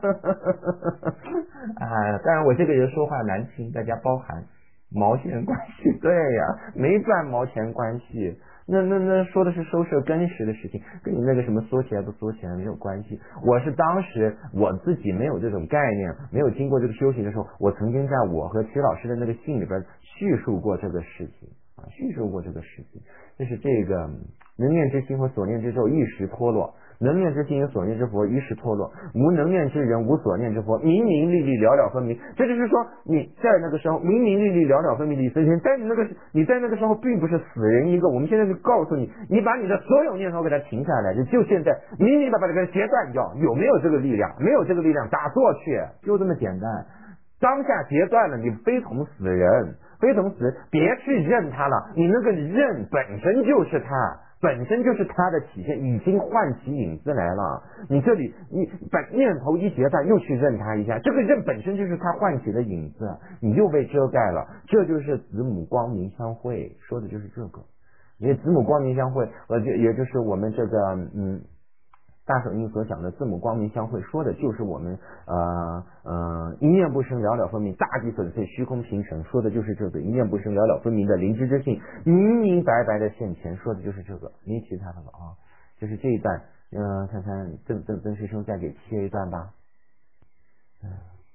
B: 哎，当然我这个人说话难听，大家包涵，毛线关系？对呀，没赚毛钱关系。那那那说的是收摄根识的事情，跟你那个什么缩起来不缩起来没有关系。我是当时我自己没有这种概念，没有经过这个修行的时候，我曾经在我和齐老师的那个信里边叙述过这个事情啊，叙述过这个事情，就是这个能念之心和所念之咒一时脱落，能念之心和所念之佛一时脱落，无能念之人无所念之佛明明历历了了分明。这就是说你在那个时候明明历历了了分明的意思，在你那个你在那个时候并不是死人一个。我们现在就告诉你，你把你的所有念头给它停下来，就就现在明明白白的给它截断掉，有没有这个力量？没有这个力量，打坐去，就这么简单。当下截断了，你非同死人，非同死人，别去认它了，你那个认本身就是它。本身就是它的体现，已经唤起影子来了。你这里你把念头一截断，又去认它一下，这个认本身就是它唤起的影子，你又被遮盖了。这就是子母光明相会，说的就是这个。因为子母光明相会，呃，也就是我们这个嗯。大手印所讲的字母光明相会，说的就是我们呃呃一念不生了了分明，大地粉碎虚空平成，说的就是这个一念不生了了分明的灵知之性，明明白白的现前，说的就是这个，没其他的了啊。就是这一段，嗯、呃，看看曾曾曾师兄再给切一段吧。嗯，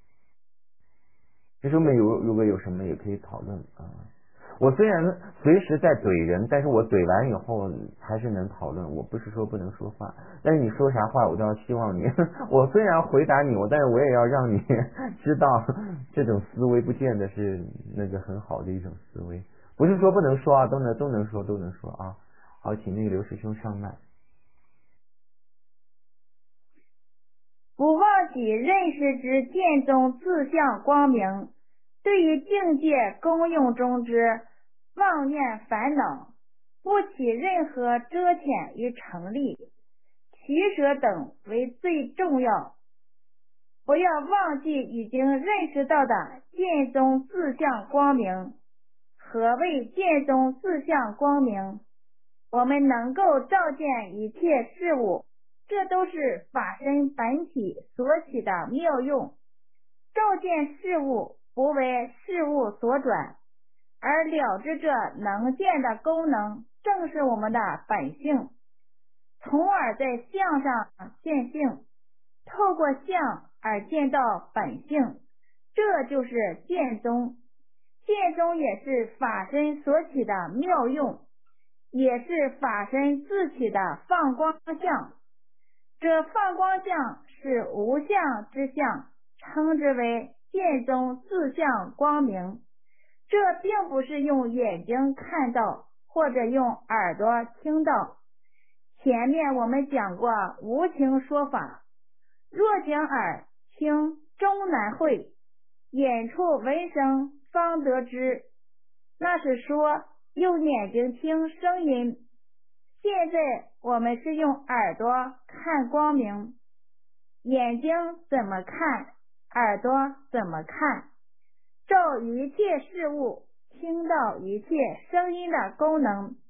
B: 师兄们有如果有什么也可以讨论啊。我虽然随时在怼人，但是我怼完以后还是能讨论。我不是说不能说话，但是你说啥话我都要希望你，我虽然回答你，我但是我也要让你知道这种思维不见得是那个很好的一种思维。不是说不能说啊，都能都能说都能说啊。好，请那个刘师兄上麦。
A: 不忘记认识之见中自相光明，对于境界功用中之妄念烦恼，不起任何遮遣与成立，取舍等为最重要。不要忘记已经认识到的见中自相光明。何谓见中自相光明？我们能够照见一切事物，这都是法身本体所起的妙用。照见事物不为事物所转，而了知这能见的功能正是我们的本性，从而在相上见性，透过相而见到本性，这就是见宗。见宗也是法身所起的妙用，也是法身自起的放光相。这放光相是无相之相，称之为见中自相光明。这并不是用眼睛看到或者用耳朵听到。前面我们讲过无情说法，若讲耳听终难会，眼处闻声方得知，那是说用眼睛听声音。现在我们是用耳朵看光明，眼睛怎么看，耳朵怎么看，照一切事物听到一切声音的功能，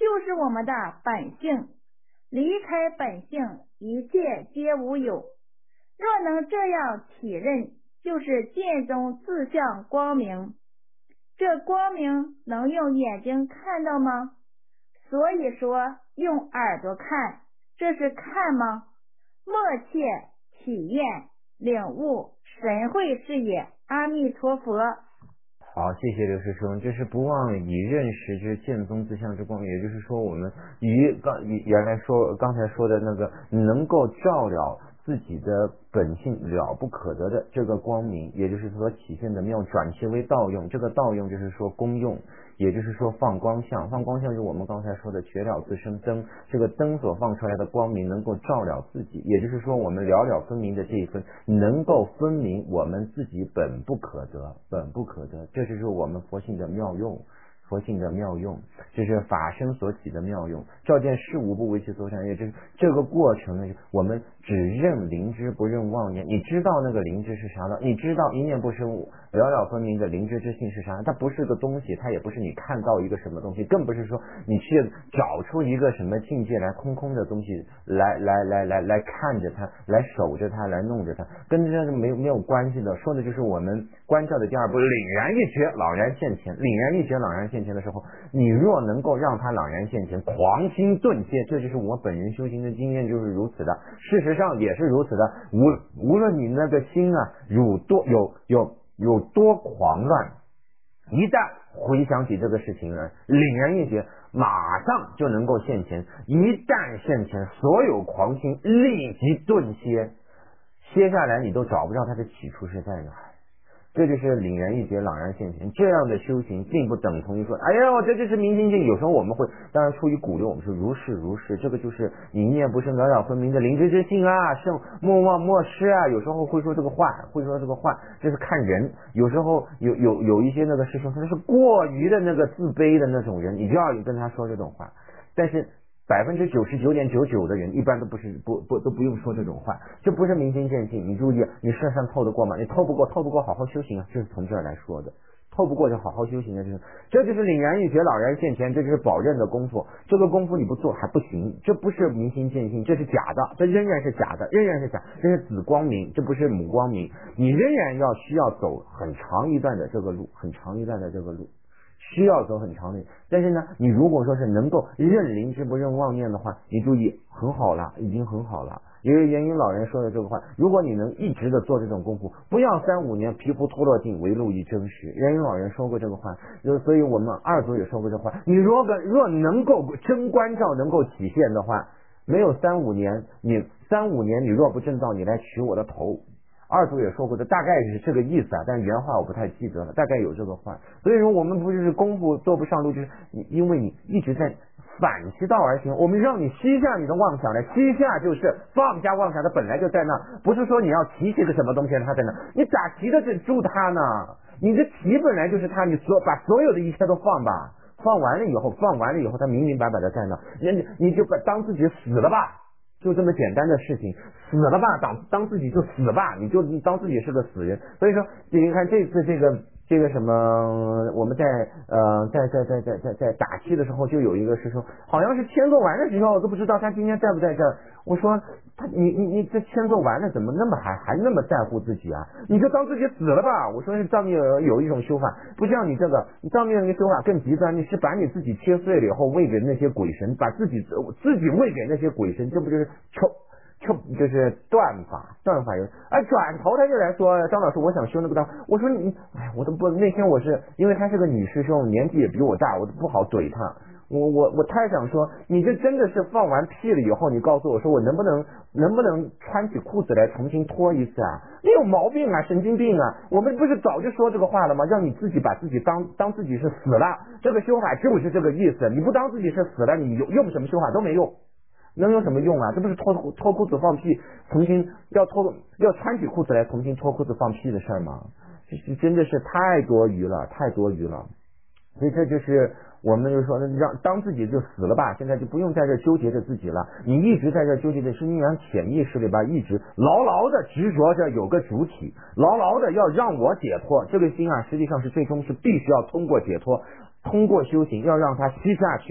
A: 就是我们的本性，离开本性，一切皆无有。若能这样体认，就是见中自相光明。这光明能用眼睛看到吗？所以说用耳朵看，这是看吗？默切体验领悟，神会是也。阿弥陀佛。
B: 好，谢谢刘师兄。这是不忘以认识之见宗自相之光，也就是说，我们以刚原来说刚才说的那个能够照了自己的本性了不可得的这个光明，也就是说体现的妙，转其为道用。这个道用就是说功用，也就是说放光相。放光相就是我们刚才说的觉了自身灯，这个灯所放出来的光明能够照了自己，也就是说我们了了分明的这一分能够分明我们自己本不可得，本不可得，这就是我们佛性的妙用。佛性的妙用，这是法身所起的妙用。照见事无不为其所想，也就是这个过程呢，我们只认灵知，不认妄念。你知道那个灵知是啥的？你知道一念不生，了了分明的灵知之性是啥？它不是个东西，它也不是你看到一个什么东西，更不是说你去找出一个什么境界来，空空的东西来来来来来看着它，来守着它，来弄着它，跟这个没有没有关系的。说的就是我们观照的第二步，凛然一觉，朗然现前。凛然一觉，朗然现前的时候，你若能够让它朗然现前，狂心顿歇，这就是我本人修行的经验，就是如此的。事实上也是如此的，无无论你那个心啊，有多有有有多狂乱，一旦回想起这个事情来，凛然一觉，马上就能够现前。一旦现前，所有狂心立即顿歇，歇下来你都找不到它的起处是在哪。这就是凛然一觉，朗然现前。这样的修行并不等同于说，哎呀，这就是明心见。有时候我们会，当然出于鼓励，我们说如是如是，这个就是一念不生了了分明的灵知之性啊，圣莫忘莫失啊。有时候会说这个话，会说这个话，这是看人。有时候有有有一些那个师兄，他是过于的那个自卑的那种人，你就要跟他说这种话。但是百分之九十九点九九的人一般都不是不不都不用说这种话，这不是明心见性。你注意，你身上透得过吗？你透不过，透不过好好修行啊，这是从这儿来说的。透不过就好好修行的，就是这就是凛然一觉，朗然现前，这就是保任的功夫。这个功夫你不做还不行，这不是明心见性，这是假的，这仍然是假的，仍然是假，这是子光明，这不是母光明。你仍然要需要走很长一段的这个路，很长一段的这个路。需要走很长的，但是呢，你如果说是能够认灵知不认妄念的话，你注意很好了，已经很好了。因为元英老人说的这个话，如果你能一直的做这种功夫，不要三五年皮肤脱落尽，唯路一真实。元英老人说过这个话，所以我们二祖也说过这话。你若个若能够真观照能够体现的话，没有三五年，你三五年你若不正道，你来取我的头。二祖也说过的，大概是这个意思啊，但原话我不太记得了，大概有这个话。所以说我们不是功夫做不上路，就是你因为你一直在反其道而行，我们让你吸下你的妄想来，吸下就是放下妄想，它本来就在那，不是说你要提起个什么东西它在那，你咋提得住它呢？你的提本来就是它，你所把所有的一切都放吧，放完了以后，放完了以后，它明明白白的在那，你你就把当自己死了吧。就这么简单的事情，死了吧，当当自己就死吧，你就当自己是个死人。所以说，你看这次这个这个什么，我们在呃在在在在在在打气的时候，就有一个师兄，好像是签奏完的时候，我都不知道他今天在不在这儿。我说他你你你这签奏完了，怎么那么还还那么在乎自己啊？你就当自己死了吧。我说是藏密有有一种修法，不像你这个，你藏密那个修法更极端，你是把你自己切碎了以后喂给那些鬼神，把自己自己喂给那些鬼神，这不就是抽抽就是断法断法有？哎，转头他就来说，张老师，我想修那个道。我说你，哎，我都不那天我是因为她是个女师兄，年纪也比我大，我都不好怼她。我我我太想说，你这真的是放完屁了以后，你告诉我说我能不能能不能穿起裤子来重新脱一次啊？你有毛病啊，神经病啊！我们不是早就说这个话了吗？让你自己把自己当当自己是死了，这个修法就是这个意思。你不当自己是死了，你用用什么修法都没用，能有什么用啊？这不是脱脱裤子放屁，重新要脱要穿起裤子来重新脱裤子放屁的事儿吗？这是真的是太多余了，太多余了。所以这就是我们就说让当自己就死了吧，现在就不用在这纠结着自己了。你一直在这纠结的是你让潜意识里边一直牢牢的执着着有个主体，牢牢的要让我解脱。这个心啊，实际上是最终是必须要通过解脱，通过修行要让它吸下去的，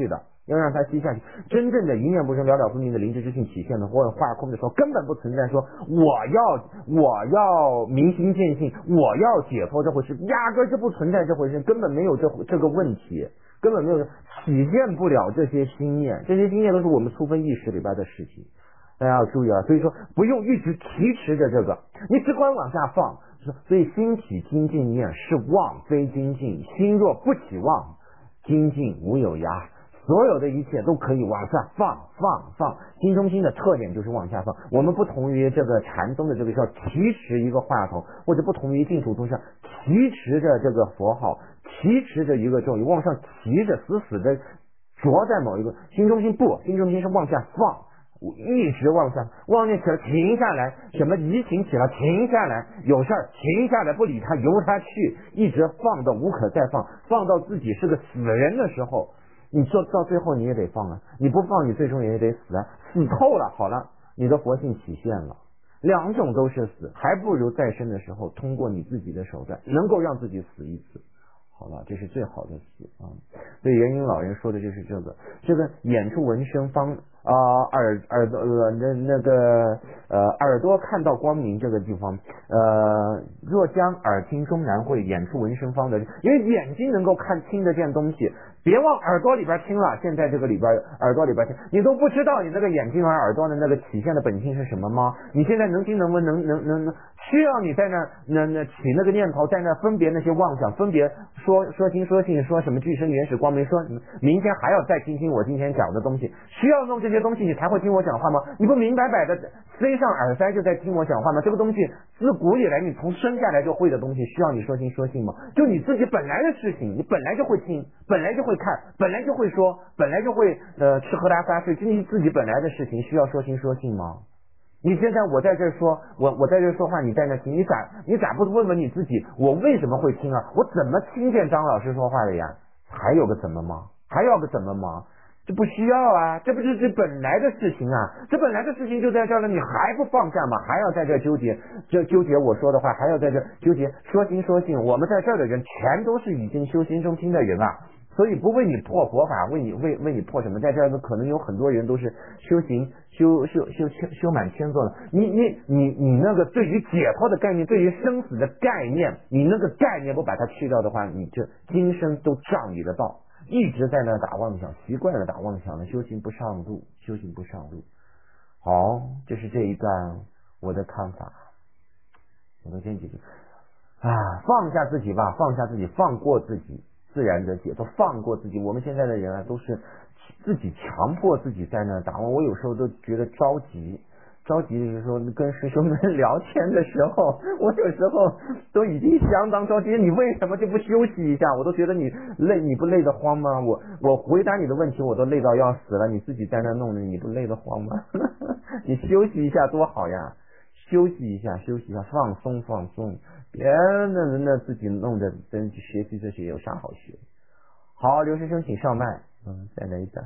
B: 要让它吸下去。真正的一念不生了了分明的灵知之性体现的或者化空的时候，根本不存在说我要我要明心见性，我要解脱这回事，压根就不存在这回事，根本没有这这个问题，根本没有体现不了这些心念，这些心念都是我们粗分意识里边的事情。大家要注意啊，所以说不用一直提持着这个，你只管往下放。所以心体精进念是妄非精进，心若不起妄，精进无有涯。所有的一切都可以往下放放放，心中心的特点就是往下放。我们不同于这个禅宗的这个叫提持一个话筒，或者不同于净土宗上提持着这个佛号，提持着一个咒语往上提着，死死的着在某一个心中心，不，心中心是往下放，一直往下往那起来，停下来，什么移情起来，停下来，有事儿停下来，不理他，由他去，一直放到无可再放，放到自己是个死人的时候，你做到最后你也得放啊，你不放你最终也得死啊，死透了，好了，你的佛性体现了，两种都是死，还不如在生的时候通过你自己的手段能够让自己死一次。好了，这是最好的死啊！所以元英老人说的就是这个，这个眼处闻声方啊、呃，耳耳朵呃那那个呃耳朵看到光明这个地方，呃若将耳听终难会，眼处闻声方得，因为眼睛能够看听得见东西，别往耳朵里边听了。现在这个里边耳朵里边听，你都不知道你那个眼睛和耳朵的那个体现的本性是什么吗？你现在能听能闻能能能能，需要你在那那那起那个念头，在那分别那些妄想，分别说。说说心说性，说什么具身原始光明，说明天还要再听听我今天讲的东西，需要弄这些东西你才会听我讲话吗？你不明白摆的塞上耳塞就在听我讲话吗？这个东西自古以来你从生下来就会的东西，需要你说心说性吗？就你自己本来的事情，你本来就会听，本来就会看，本来就会说，本来就会呃吃喝拉撒睡，这是自己本来的事情，需要说心说性吗？你现在我在这说，我我在这说话，你在那听，你咋你咋不问问你自己，我为什么会听啊？我怎么听见张老师说话的呀？还有个怎么吗？还要个怎么吗？这不需要啊，这不是这本来的事情啊，这本来的事情就在这儿了，你还不放下吗？还要在这纠结，这纠结我说的话，还要在这纠结说心说性。我们在这儿的人全都是已经修心中心的人啊。所以不为你破佛法，为你为为你破什么？在这儿呢，可能有很多人都是修行修修修修修满千座了。你你你你那个对于解脱的概念，对于生死的概念，你那个概念不把它去掉的话，你这今生都障你的道，一直在那打妄想，习惯了打妄想了，修行不上路，修行不上路。好，这是这一段我的看法。我的先几句啊，放下自己吧，放下自己，放过自己。自然的解脱，放过自己。我们现在的人啊，都是自己强迫自己在那打我。我有时候都觉得着急，着急就是说跟师兄们聊天的时候，我有时候都已经相当着急。你为什么就不休息一下？我都觉得你累，你不累得慌吗？我我回答你的问题，我都累到要死了，你自己在那弄的，你不累得慌吗？你休息一下多好呀！休息一下，休息一下，放松放松。别那那自己弄的真学习这些有啥好学？好，刘师兄请上麦，嗯，再来一段。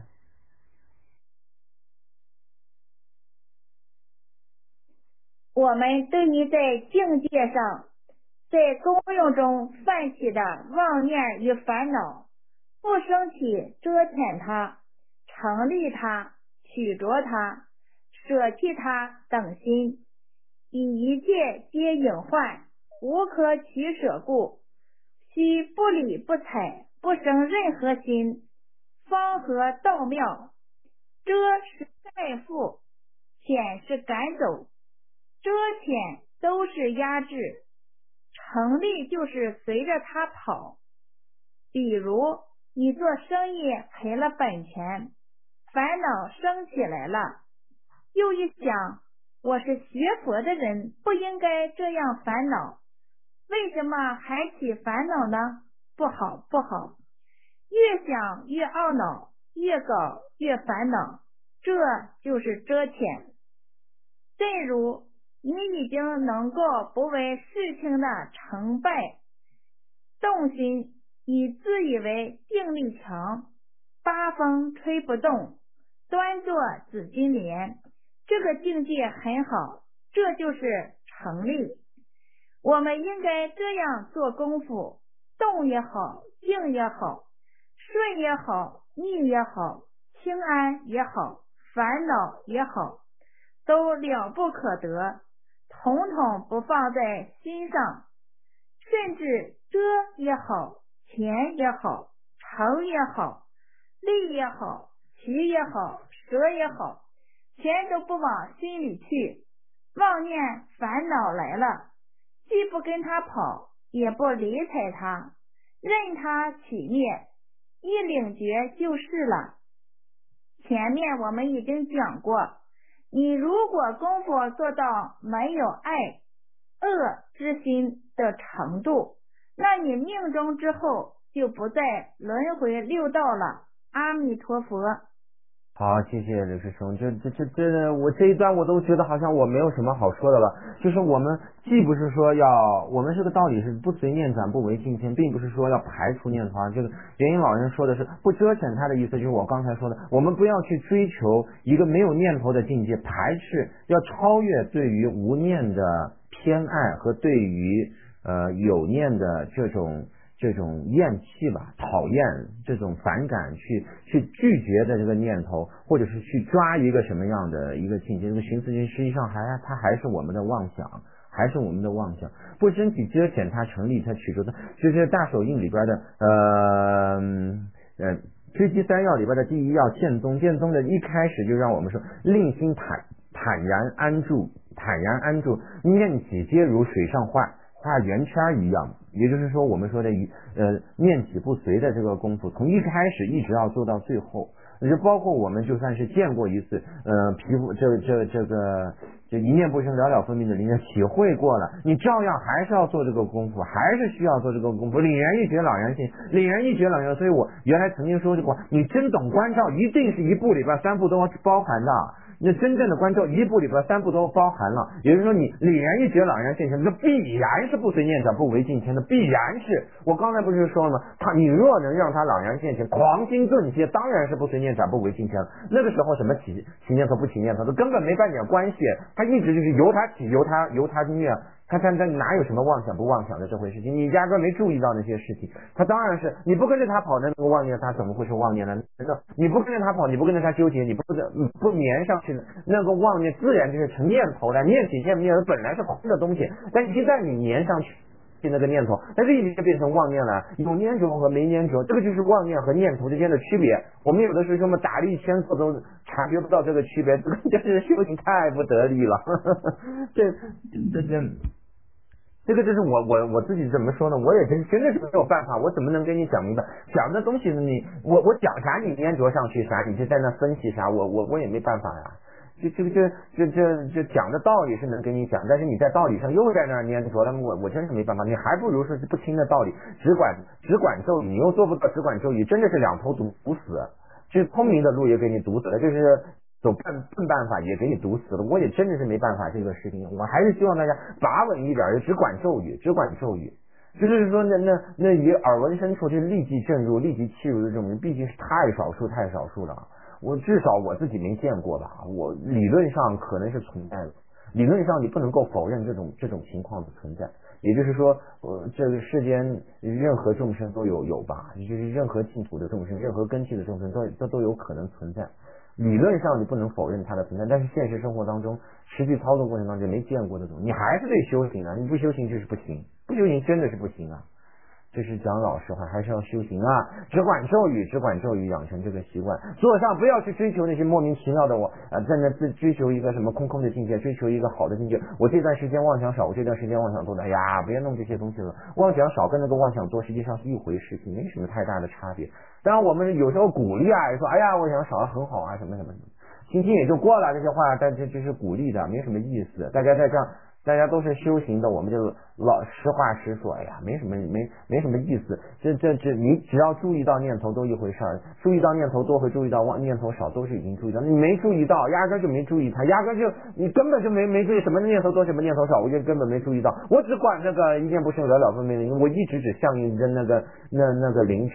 A: 我们对于在境界上，在功用中泛起的妄念与烦恼，不生起遮遣它、成立它、取着它、舍弃它等心，以一切皆隐患，无可取舍故，须不理不睬，不生任何心，方合道妙。遮是盖覆，遣是赶走，遮遣都是压制，成立就是随着他跑。比如你做生意赔了本钱，烦恼升起来了，又一想，我是学佛的人，不应该这样烦恼，为什么还起烦恼呢？不好不好，越想越懊恼，越搞越烦恼，这就是遮遣。正如你已经能够不为事情的成败动心，你自以为定力强，八风吹不动，端坐紫金莲，这个境界很好，这就是成立。我们应该这样做功夫，动也好，静也好，顺也好，逆也好， 清安也好，烦恼也好，都了不可得，统统不放在心上，甚至遮也好，钱也好，成也好，利也好，奇也好，蛇也好，全都不往心里去。妄念烦恼来了，既不跟他跑，也不理睬他，任他起灭，一领觉就是了。前面我们已经讲过，你如果功夫做到没有爱恶之心的程度，那你命中之后就不再轮回六道了。阿弥陀佛。
B: 好，谢谢刘师兄。这这这这，我这一段我都觉得好像我没有什么好说的了。就是我们既不是说要，我们这个道理是不随念转，不违境迁，并不是说要排除念头啊。这个元音老人说的是不遮遣他的意思，就是我刚才说的，我们不要去追求一个没有念头的境界，排斥，要超越对于无念的偏爱和对于呃有念的这种。这种厌弃吧，讨厌这种反感，去去拒绝的这个念头，或者是去抓一个什么样的一个境界，这个寻思境实际上还它还是我们的妄想，还是我们的妄想，不争取遮遣它成立，它取出的，就是大手印里边的呃呃追击三要里边的第一要见宗，见宗的一开始就让我们说令心坦坦然安住，坦然安住，念起皆如水上画画圆圈一样。也就是说我们说的呃念起不随的这个功夫，从一开始一直要做到最后，就包括我们就算是见过一次呃皮肤这这这个就一念不生了了分明的灵验，体会过了，你照样还是要做这个功夫，还是需要做这个功夫，凛然一觉朗然性，凛然一觉朗然。所以我原来曾经说过，你真懂关照一定是一部里边三部都包含的，那真正的关照一部里边三部都包含了，也就是说你凛然一觉朗然现前，这必然是不随念转不违境迁的，必然是。我刚才不是说了吗？他你若能让他朗然现前，狂心顿歇，当然是不随念转不违境迁了。那个时候什么起起念头不起念头，都根本没半点关系，他一直就是由他起由他由他灭。他他他哪有什么妄想不妄想的这回事情？你压根没注意到那些事情，他当然是你不跟着他跑的那个妄念，他怎么会是妄念呢？你不跟着他跑，你不跟着他纠结，你不不粘上去的那个妄念，自然就是成念头的。念起念不念本来是空的东西，但一旦你粘上去那个念头，那这一定就变成妄念了。有念着和没念着，这个就是妄念和念头之间的区别。我们有的师兄们打了一千次都察觉不到这个区别，这个就是修行太不得力了。这这这。这个就是我我我自己怎么说呢？我也真真的是没有办法，我怎么能跟你讲明白？讲的东西呢，你我我讲啥你粘着上去啥，你就在那分析啥，我我我也没办法呀。就这个这这这这讲的道理是能跟你讲，但是你在道理上又在那粘着，那么我我真是没办法。你还不如说是不听的道理，只管只管咒语，你又做不到只管咒语，真的是两头堵堵死。就是聪明的路也给你堵死了，就是走笨笨办法也给你堵死了，我也真的是没办法这个事情，我还是希望大家把稳一点，只管咒语，只管咒语，就是说那那那以耳闻深处就立即震入、立即契入的这种人，毕竟是太少数太少数了。我至少我自己没见过吧，我理论上可能是存在的，理论上你不能够否认这种这种情况的存在。也就是说，呃，这个世间任何众生都有有吧，就是任何净土的众生，任何根器的众生都都都有可能存在。理论上你不能否认它的存在，但是现实生活当中，实际操作过程当中没见过这种，你还是得修行啊！你不修行就是不行，不修行真的是不行啊！这是讲老实话，还是要修行啊！只管咒语，只管咒语，养成这个习惯。做上不要去追求那些莫名其妙的我啊，在那自追求一个什么空空的境界，追求一个好的境界。我这段时间妄想少，我这段时间妄想多的，哎呀，别弄这些东西了。妄想少跟那个妄想多实际上是一回事情，没什么太大的差别。当然我们有时候鼓励啊，说哎呀，妄想少了很好啊，什么什么什么，心情也就过了。这些话，但这这是鼓励的，没什么意思。大家在这样。大家都是修行的，我们就老实话实说，哎呀，没什么没没什么意思。这这这，你只要注意到念头都一回事儿，注意到念头多和注意到忘念头少都是已经注意到。你没注意到，压根就没注意它，压根就你根本就没没注意什么念头多什么念头少，我就根本没注意到。我只管那个一念不生了了分明的，我一直只相应着那个那那个灵芝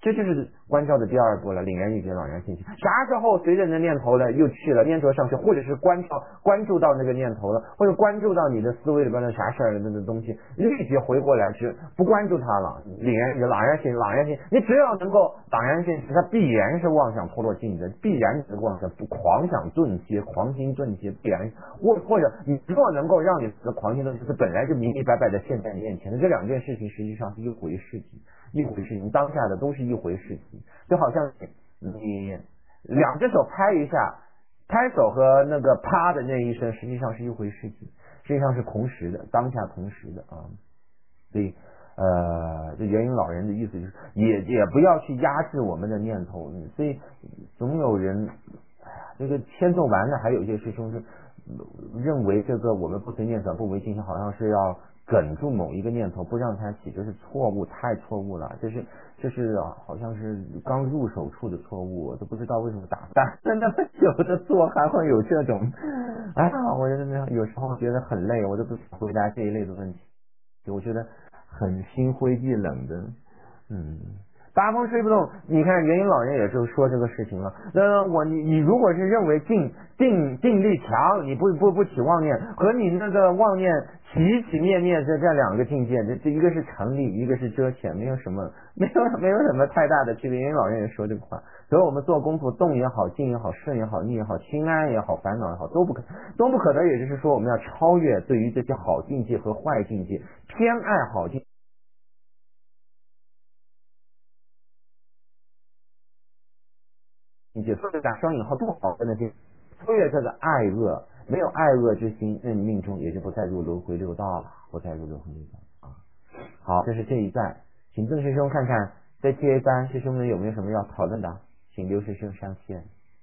B: 这就是观照的第二步了，凛然欲绝，朗然现前。啥时候随着你的念头呢又去了，念头上去，或者是关照关注到那个念头了，或者关注到你的思维里边的啥事儿那个东西，立即回过来是不关注它了，凛然欲绝，朗然现前，朗然现前。你只要能够朗然现前，它必然是妄想脱落尽的，必然是妄想不狂想顿歇，狂心顿歇，必然或或者你若能够让你的狂心顿歇，本来就明明白白的现在你面前的这两件事情，实际上是一回事情。一回事情，当下的都是一回事情，就好像你两只手拍一下，拍手和那个啪的那一声，实际上是一回事情，实际上是同时的，当下同时的啊。所以呃，这元婴老人的意思就是，也也不要去压制我们的念头，所以总有人，哎呀，这个签奏完了，还有一些师兄是认为这个我们不随念转不为境界，好像是要哽住某一个念头不让它起，这是错误，太错误了，这是这是好像是刚入手处的错误，我都不知道为什么打打了那么久的坐还会有这种，哎呀，我真的有时候觉得很累，我都不想回答这一类的问题，我觉得很心灰意冷的，嗯。八风吹不动，你看元婴老人也就说这个事情了。那我你你如果是认为定定定力强，你不不不起妄念，和你那个妄念起起灭灭这这两个境界，这这一个是成立，一个是遮浅，没有什么没有没有什么太大的区别。元婴老人也说这个话，所以我们做功夫，动也好，静也好，顺也好，逆也好，清安也好，烦恼也好，都不可都不可得。也就是说，我们要超越对于这些好境界和坏境界，偏爱好境界。境界，所以打双引号不好的那些，超越这个爱恶，没有爱恶之心，那你命中也就不再入轮回六道了，不再入轮回六道啊。好，这是这一段，请郑师兄看看在这一班师兄们有没有什么要讨论的，请刘师兄上线。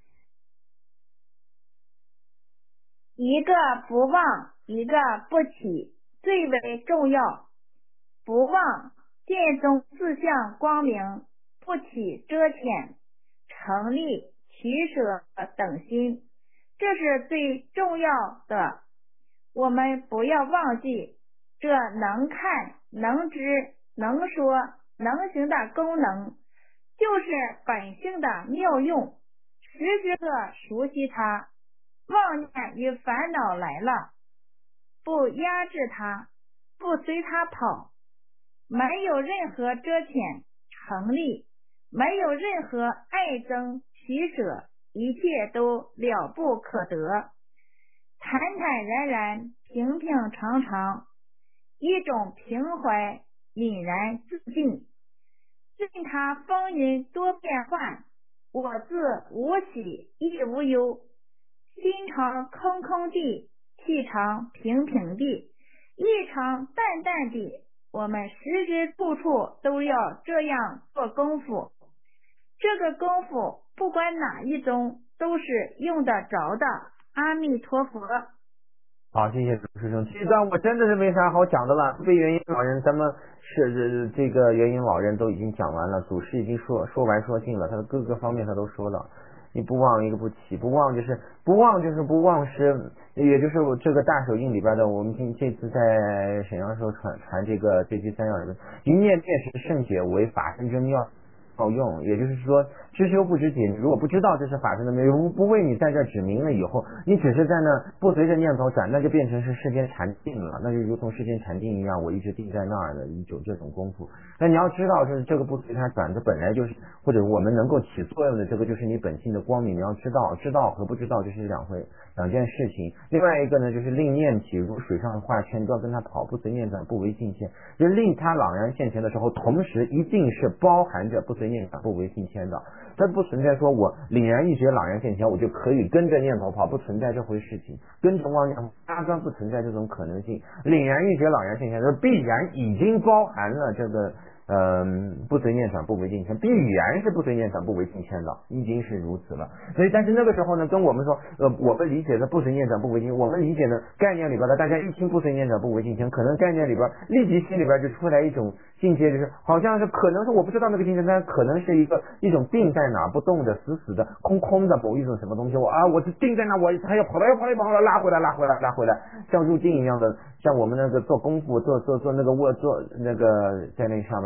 A: 一个不忘，一个不起，最为重要。不忘，见中自相光明，不起遮浅。成立、取舍等心，这是最重要的。我们不要忘记，这能看、能知、能说、能行的功能，就是本性的妙用，时时刻熟悉它。妄念与烦恼来了，不压制它，不随它跑，没有任何遮掩、成立。没有任何爱憎取舍，一切都了不可得，坦坦然然，平平常常，一种平怀凛然自尽。任他风云多变幻，我自无喜亦无忧，心常空空地，气常平平地，意常淡淡地。我们时时处处都要这样做功夫。这个功夫不管哪一宗都是用得着的。阿弥陀佛。
B: 好，谢谢主师兄。这段我真的是没啥好讲的了。对元婴老人，咱们是这个元婴老人都已经讲完了，祖师已经说说完说尽了，他的各个方面他都说了。你不忘一个不起，不忘就是不忘就是不忘失，也就是我这个大手印里边的，我们今这次在沈阳时候传传这个这句三要人，一念便是圣解为法身之妙。好用，也就是说知修不知解，你如果不知道这是法身的妙用，不为你在这指明了以后，你只是在那不随着念头转，那就变成是世间禅定了，那就如同世间禅定一样，我一直定在那儿的一种这种功夫。那你要知道，就是这个不随它转，这本来就是，或者我们能够起作用的这个就是你本性的光明，你要知道，知道和不知道这是两回两件事情。另外一个呢，就是令念起如水上的画圈，都要跟它跑，不随念转不为境界，就是令它朗然现前的时候，同时一定是包含着不随念转不为境界的。它不存在说我凛然一觉朗然现前，我就可以跟着念头跑，不存在这回事情，跟着妄念压根不存在这种可能性。凛然一觉朗然现前，就是必然已经包含了这个嗯，不随念转不为境迁，必然是不随念转不为境迁的，已经是如此了。所以，但是那个时候呢，跟我们说，呃，我们理解的不随念转不为境，我们理解的概念里边的，大家一听不随念转不为境迁，可能概念里边立即心里边就出来一种境界，就是好像是可能是我不知道那个境界，但可能是一个一种定在哪不动的、死死的、空空的某一种什么东西。我啊，我是定在那，我还要跑来跑来跑来拉回来拉回来拉回来，像入定一样的，像我们那个做功夫做做做那个卧做那个在那上面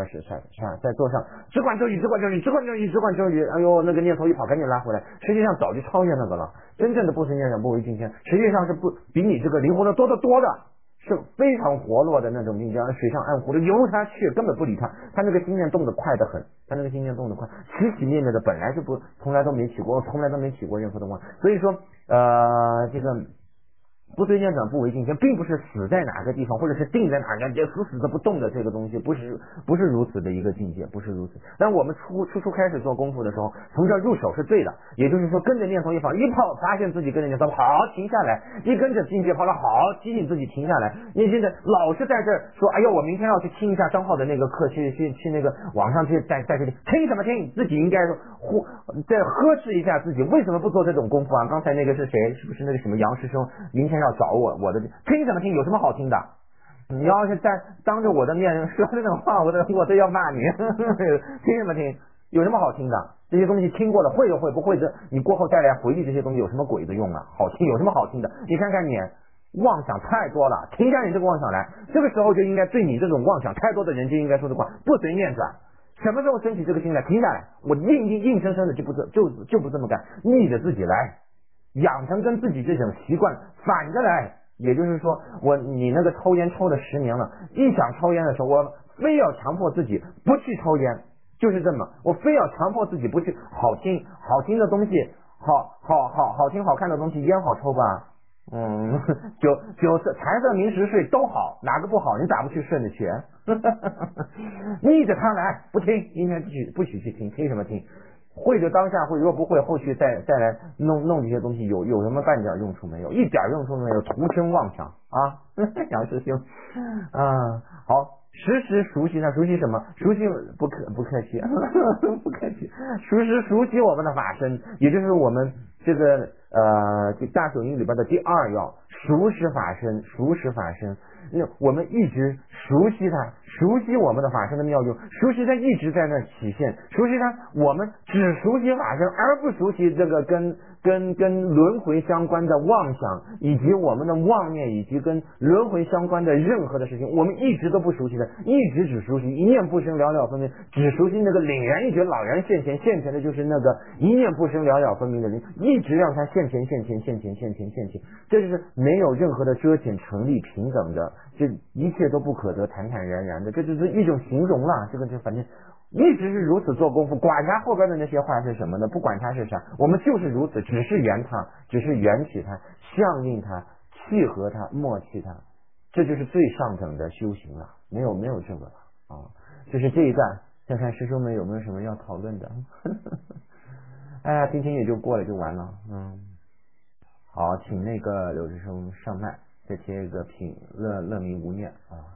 B: 始在在在坐上只管周瑜，只管周瑜，只管周瑜，只管周瑜，哎呦，那个念头一跑，赶紧拉回来。实际上早就超越那个了。真正的不随念想，不违境界，实际上是不比你这个灵活的多得多的。是非常活络的那种境界，水上暗湖的游他去，根本不理他，他那个心念动得快得很，他那个心念动得快，起起灭灭的本来就不，从来都没起过，从来都没起过任何的妄，所以说呃这个不随念转不违境界，并不是死在哪个地方，或者是定在哪个就死死的不动的这个东西，不是不是如此的一个境界，不是如此。但我们初初初开始做功夫的时候，从这儿入手是对的，也就是说跟着念头一跑一跑，发现自己跟着念头好停下来，一跟着境界跑了好，提醒自己停下来。你现在老是在这儿说，哎呦，我明天要去听一下张浩的那个课，去去去那个网上去在在这里听什么听，自己应该呼再呵斥一下自己，为什么不做这种功夫啊？刚才那个是谁？是不是那个什么杨师兄？明天要找我，我的听什么听？有什么好听的？你要是在当着我的面说这种话，我都我都要骂你。听什么听？有什么好听的？这些东西听过了，会就会，不会的，你过后再来回忆这些东西有什么鬼的用啊？好听有什么好听的？你看看你妄想太多了，停下你这个妄想来，这个时候就应该对你这种妄想太多的人就应该说的话，不随念转。什么时候升起这个心来？停下来，我硬硬硬生生的就不这就就不这么干，逆着自己来，养成跟自己这种习惯反着来。也就是说，我你那个抽烟抽了十年了，一想抽烟的时候，我非要强迫自己不去抽烟，就是这么，我非要强迫自己不去好听好听的东西，好好好好听好看的东西，烟好抽吧？嗯，酒酒色财色名食睡都好，哪个不好？你咋不去顺着去？逆着他来，不听，今天不许不许去听，听什么听？会就当下会，若不会，后续再再来弄弄这些东西，有有什么半点用处没有？一点用处没有，徒生妄想啊！杨师兄啊，好，时时熟悉它，熟悉什么？熟悉不客不客气，不客气，熟时熟悉我们的法身，也就是我们这个呃这大手印里边的第二要，熟识法身，熟识法身。我们一直熟悉它，熟悉我们的法身的妙用，熟悉它一直在那儿体现，熟悉它，我们只熟悉法身，而不熟悉这个跟跟跟轮回相关的妄想，以及我们的妄念，以及跟轮回相关的任何的事情，我们一直都不熟悉的，一直只熟悉一念不生了了分明，只熟悉那个凛然一觉老然现前，现前的就是那个一念不生了了分明的人，一直让他现前现前现前现前现前，这就是没有任何的遮掩成立平等的，这一切都不可得，坦坦然然的，这就是一种形容了。这个就反正一直是如此做功夫，管他后边的那些话是什么呢？不管他是啥，我们就是如此，只是圆它，只是缘起它，相应它，契合它，默契它，这就是最上等的修行了。没有没有这个了啊！就是这一段，看看师兄们有没有什么要讨论的？哎呀，今天也就过了，就完了。嗯，好，请那个刘师兄上麦。再贴一个品乐乐迷无念啊，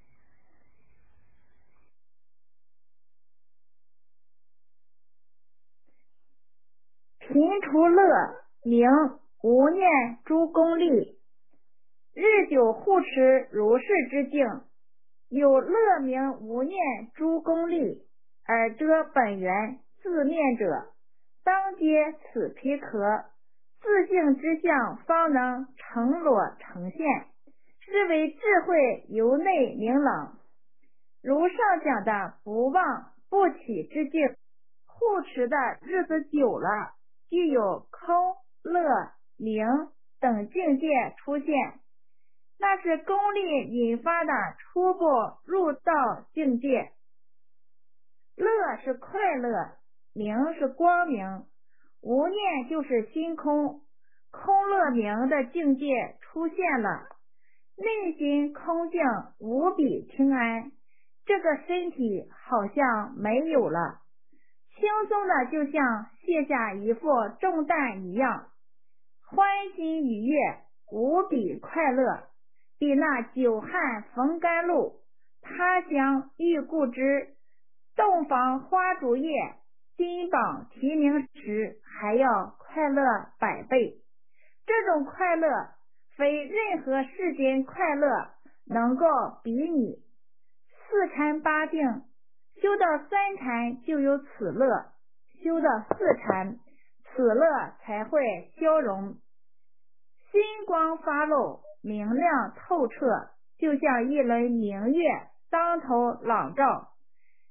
A: 贫除乐名无念诸功利，日久护持如是之境，有乐名无念诸功利，而遮本源自念者，当皆此皮壳，自性之相方能成裸呈现，是为智慧由内明朗。如上讲的不忘不起之境，护持的日子久了，具有空乐明等境界出现，那是功利引发的初步入道境界。乐是快乐，明是光明，无念就是心空，空乐明的境界出现了，内心空静无比清安，这个身体好像没有了，轻松的就像卸下一副重担一样，欢欣愉悦，无比快乐，比那久旱逢甘露，他乡遇故知，洞房花烛夜，金榜题名时还要快乐百倍。这种快乐非任何世间快乐能够比拟。四禅八定，修到三禅就有此乐，修到四禅，此乐才会消融。心光发露，明亮透彻，就像一轮明月当头朗照，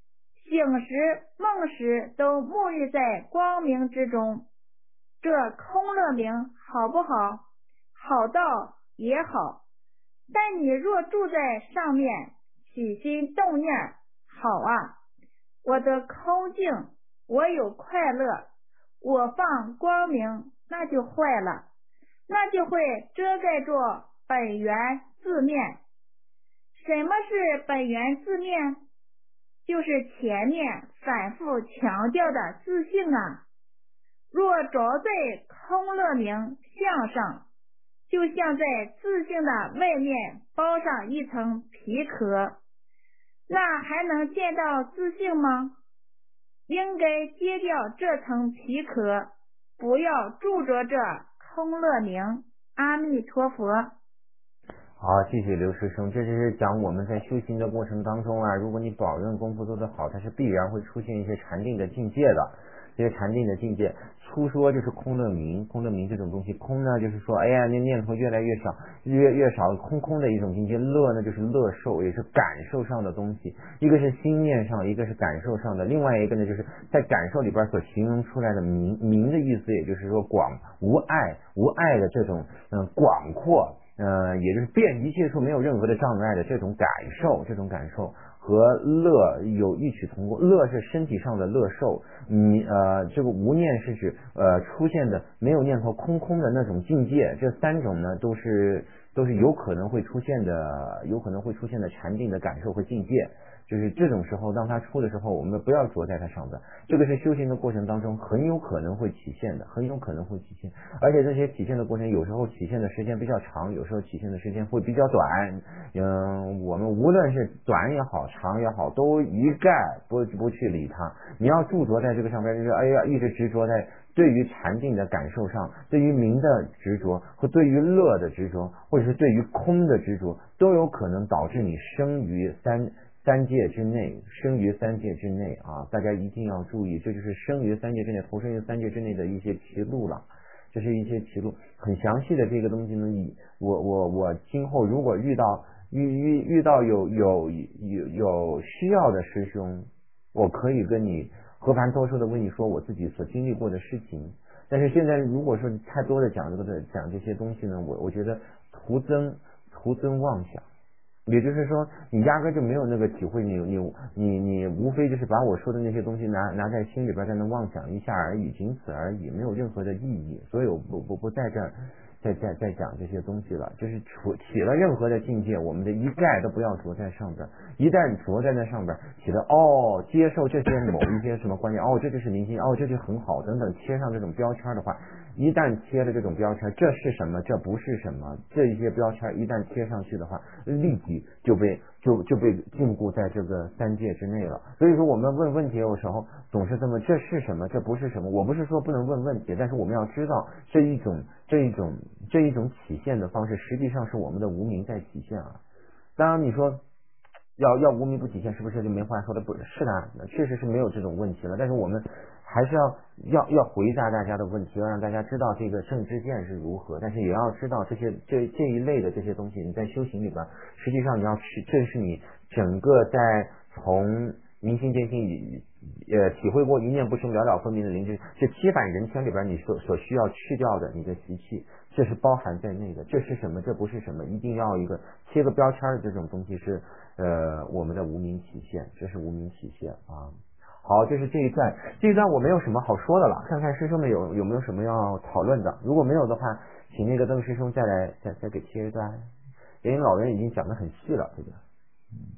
A: 醒时梦时都沐浴在光明之中，这空乐明好不好？好到也好，但你若住在上面，起心动念，好啊，我的空静，我有快乐，我放光明，那就坏了，那就会遮盖住本源字面。什么是本源字面？就是前面反复强调的自性啊。若着在空乐明相上，就像在自性的外面包上一层皮壳，那还能见到自性吗？应该揭掉这层皮壳，不要住着这空乐明。阿弥陀佛。
B: 好，谢谢刘师兄，这就是讲我们在修行的过程当中啊，如果你保证功夫做得好，它是必然会出现一些禅定的境界的。这些禅定的境界，粗说就是空乐明，空乐明这种东西，空呢就是说，哎呀，那念头越来越少，越越少，空空的一种境界。乐呢就是乐受，也是感受上的东西，一个是心念上，一个是感受上的，另外一个呢就是在感受里边所形容出来的明明的意思，也就是说广无碍无碍的这种嗯广阔。呃，也就是遍一切处没有任何的障碍的这种感受，这种感受和乐有异曲同工。乐是身体上的乐受，你呃这个无念是指呃出现的没有念头空空的那种境界。这三种呢都是都是有可能会出现的，有可能会出现的禅定的感受和境界。就是这种时候，当它出的时候，我们不要着在它上边，这个是修行的过程当中很有可能会体现的，很有可能会体现。而且这些体现的过程，有时候体现的时间比较长，有时候体现的时间会比较短。嗯，我们无论是短也好，长也好，都一概不不去理它。你要驻着在这个上边，就是哎呀，一直执着在对于禅定的感受上，对于明的执着和对于乐的执着，或者是对于空的执着，都有可能导致你生于三。三界之内，生于三界之内啊！大家一定要注意，这就是生于三界之内，投身于三界之内的一些歧路了。这是一些歧路，很详细的这个东西呢。我我我今后如果遇到遇遇遇到有有有有需要的师兄，我可以跟你和盘托出的跟你说我自己所经历过的事情。但是现在如果说太多的讲这个讲这些东西呢，我我觉得徒增徒增妄想。也就是说，你压根就没有那个体会，你你你你无非就是把我说的那些东西拿拿在心里边，在那妄想一下而已，仅此而已，没有任何的意义。所以我不不不在这儿再再再讲这些东西了。就是处起了任何的境界，我们的一概都不要着在上边。一旦着在那上边，起了哦，接受这些某一些什么观念，哦，这就是明星，哦，这就很好等等，贴上这种标签的话。一旦贴了这种标签，这是什么？这不是什么？这一些标签一旦贴上去的话，立即就被就就被禁锢在这个三界之内了。所以说，我们问问题有时候总是这么，这是什么？这不是什么？我不是说不能问问题，但是我们要知道这一种这一种这一种体现的方式，实际上是我们的无明在体现啊。当然，你说要要无明不体现，是不是就没话说的？不是的，确实是没有这种问题了。但是我们还是要要要回答大家的问题，要让大家知道这个圣之见是如何，但是也要知道这些这这一类的这些东西，你在修行里边，实际上你要去，这是你整个在从明心见性以呃体会过一念不生了了分明的灵智，这七百人天里边你所所需要去掉的你的习气，这是包含在内的。这是什么？这不是什么？一定要一个贴个标签的这种东西是呃我们的无明体现，这是无明体现啊。好，这是这一段，这一段我没有什么好说的了，看看师兄们有有没有什么要讨论的。如果没有的话，请那个邓师兄再来再再给切一段，因为老人已经讲得很细了，这个。嗯，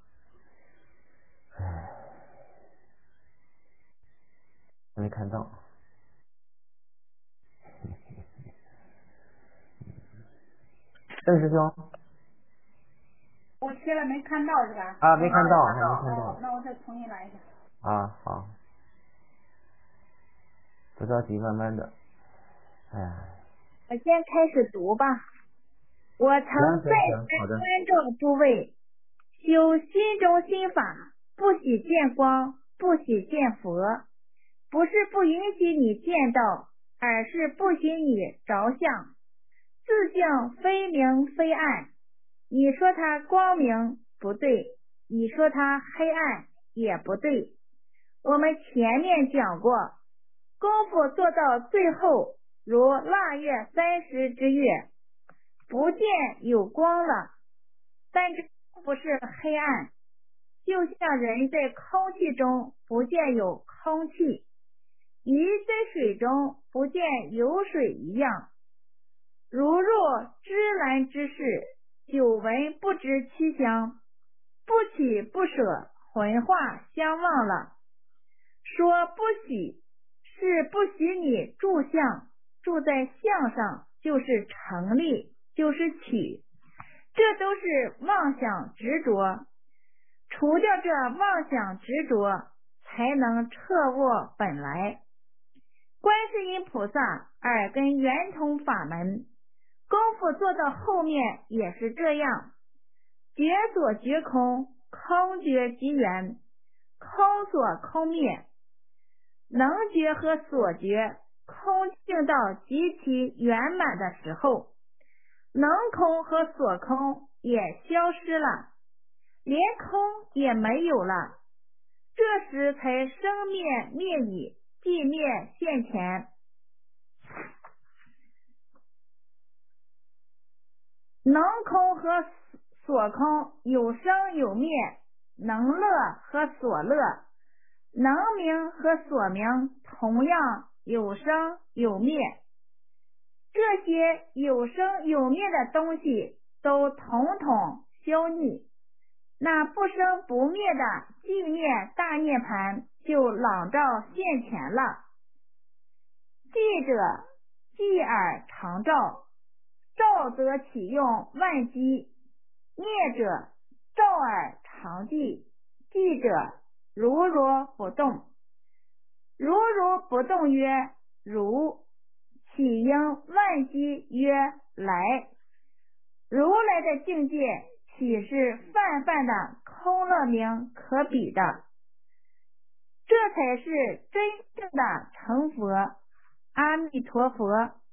B: 唉，没看到。邓师兄。
A: 我切了没看到是吧？
B: 啊，没看到，还没看到。
A: 哦，那我再重新来一下。
B: 啊，好。不着急，慢慢的。哎，
A: 我先开始读吧。我曾再三关照诸位，修心中心法，不喜见光，不喜见佛，不是不允许你见到，而是不许你着相。自性非明非暗，你说它光明不对，你说它黑暗也不对， 我们前面讲过，功夫做到最后，如腊月三十之月，不见有光了，但这不是黑暗，就像人在空气中不见有空气，鱼在水中不见有水一样。如若芝兰之事，久闻不知其香，不起不舍，魂化相忘了。说不许，是不许你住相，住在相上就是成立，就是取，这都是妄想执着。除掉这妄想执着，才能彻悟本来。观世音菩萨耳根圆通法门，功夫做到后面也是这样，觉所觉空，空觉即圆，空所空灭，能觉和所觉空性到极其圆满的时候，能空和所空也消失了，连空也没有了，这时才生灭灭已，寂灭现前。能空和所空有生有灭，能乐和所乐，能明和所明同样有生有灭。这些有生有灭的东西都统统消匿，那不生不灭的寂灭大涅盘就朗照现前了。记者继而常照，照则启用万机，灭者照而常记，记者如如不动。如如不动曰如，起应万机曰来。如来的境界岂是泛泛的空乐名可比的？这才是真正的成佛。阿弥陀佛。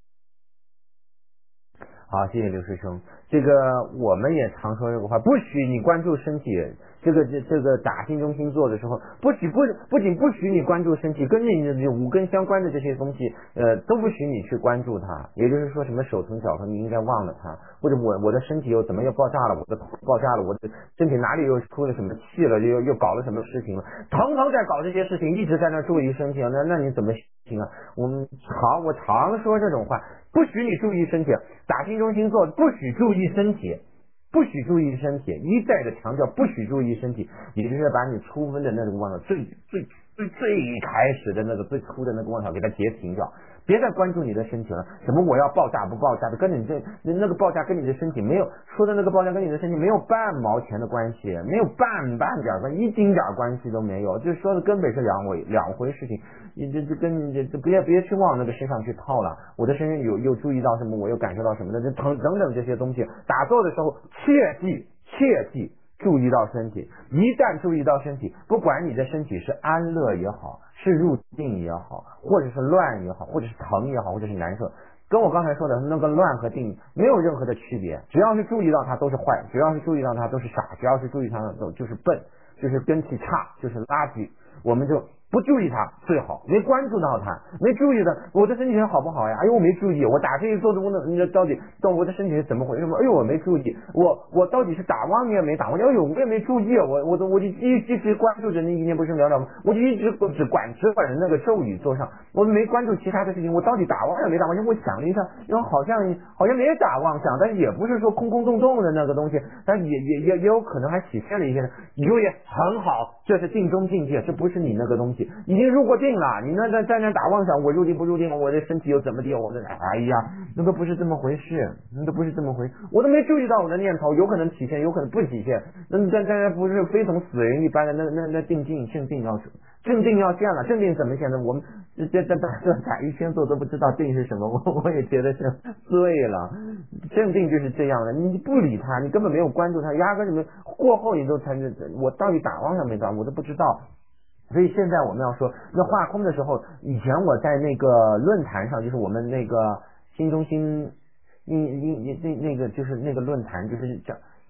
B: 好，谢谢刘师兄。这个我们也常说这个话，不许你关注身体。这个这这个打心中心做的时候，不许不不仅不许你关注身体，跟你的五根相关的这些东西，呃，都不许你去关注它。也就是说，什么手疼脚疼，你应该忘了它。或者我我的身体又怎么又爆炸了？我的头爆炸了？我的身体哪里又出了什么气了？又又搞了什么事情了？堂堂在搞这些事情，一直在那注意身体，那那你怎么行啊？我们好，我常说这种话，不许你注意身体，打心中心做，不许注意身体。不许注意身体，一再的强调不许注意身体，也就是把你初分的那个妄想，最最最最开始的那个最初的那个妄想给它截停掉，别再关注你的身体了。什么我要爆炸不爆炸的，跟你这那个爆炸跟你的身体没有说的那个爆炸跟你的身体没有半毛钱的关系，没有半半点关，一丁点关系都没有，就说的根本是两回两回事情。你这这跟你这别别去往那个身上去套了。我的身上有又注意到什么，我又感受到什么的，这等等等这些东西，打坐的时候切记切记注意到身体。一旦注意到身体，不管你的身体是安乐也好，是入定也好，或者是乱也好，或者是疼也好，或者是难受，跟我刚才说的那个乱和定没有任何的区别。只要是注意到它都是坏，只要是注意到它都是傻，只要是注意它都就是笨，就是根气差，就是垃圾。我们就不注意它最好，没关注到它，没注意的，我的身体好不好呀？哎呦，我没注意，我打这一做的，我你到底到我的身体是怎么回事？哎呦，我没注意，我我到底是打妄念没打妄念？哎呦，我也没注意，我我都我就一一直关注着那一念不生了了吗？我就一直只管只管着那个咒语做上，我没关注其他的事情。我到底打妄想没打妄想？我想了一下，因为好像好像没打妄想，但是也不是说空空洞洞的那个东西，但也也也也有可能还体现了一些，以为很好，这是定中境界，这不是你那个东西。已经入过定了，你那在在那打妄想，我入定不入定，我的身体又怎么地？我的哎呀，那都不是这么回事，那都不是这么回事，我都没注意到我的念头，有可能体现，有可能不体现。那在在那不是非同死人一般的，那那那定境正定要正定要现了，正定怎么现的？我们这这这这打一圈做都不知道定是什么，我我也觉得是对了。正定就是这样的，你不理他，你根本没有关注他，压根儿没过后你都才我到底打妄想没打，我都不知道。所以现在我们要说，那化空的时候，以前我在那个论坛上，就是我们那个新中心，你你你那那个就是那个论坛，就是讲